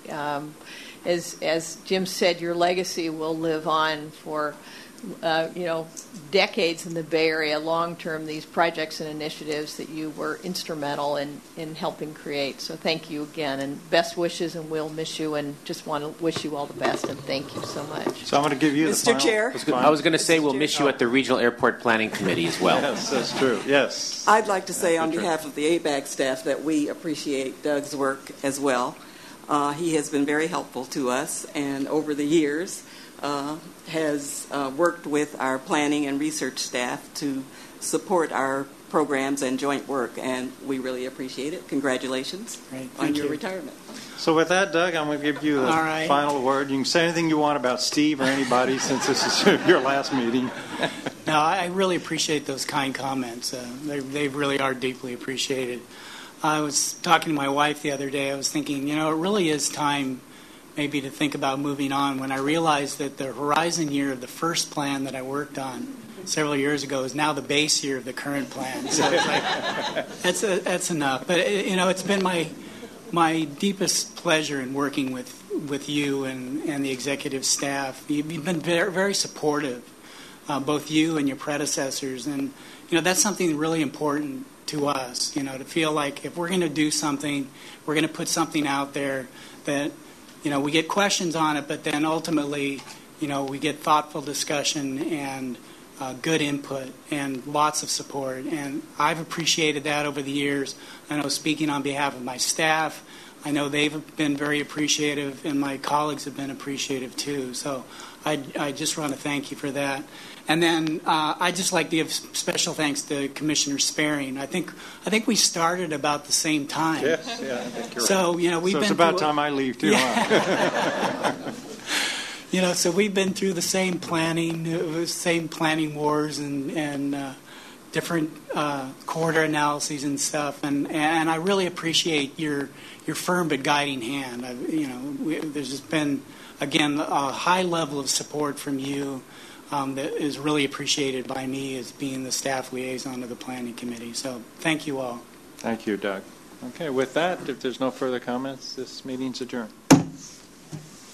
as Jim said, your legacy will live on for decades in the Bay Area, long term, these projects and initiatives that you were instrumental in helping create. So thank you again, and best wishes, and we'll miss you, and just want to wish you all the best, and thank you so much. So I'm going to give you Mr. the final... Chair. I was going to say we'll miss you at the Regional Airport Planning Committee as well. Yes, that's true. Yes. I'd like to say on behalf of the ABAG staff that we appreciate Doug's work as well. He has been very helpful to us, and over the years has worked with our planning and research staff to support our programs and joint work, and we really appreciate it. Congratulations on your retirement. So with that, Doug, I'm going to give you the final word. You can say anything you want about Steve or anybody since this is your last meeting. No, I really appreciate those kind comments. They really are deeply appreciated. I was talking to my wife the other day. I was thinking, it really is time maybe to think about moving on, when I realized that the horizon year of the first plan that I worked on several years ago is now the base year of the current plan. So it's like, that's enough. But, it's been my deepest pleasure in working with you and the executive staff. You've been very, very supportive, both you and your predecessors. And, that's something really important to us, to feel like if we're going to do something, we're going to put something out there that, we get questions on it, but then ultimately, we get thoughtful discussion and good input and lots of support. And I've appreciated that over the years. I know, speaking on behalf of my staff, I know they've been very appreciative, and my colleagues have been appreciative too. So I just want to thank you for that. And then I'd just like to give special thanks to Commissioner Sparing. I think we started about the same time. Yes, yeah, I think you're so, right. We've so been it's about time I leave too. Yeah. So we've been through the same planning wars and different corridor analyses and stuff. And I really appreciate your firm but guiding hand. There's just been, again, a high level of support from you. That is really appreciated by me as being the staff liaison to the Planning Committee. So thank you all. Thank you, Doug. Okay, with that, if there's no further comments, this meeting's adjourned.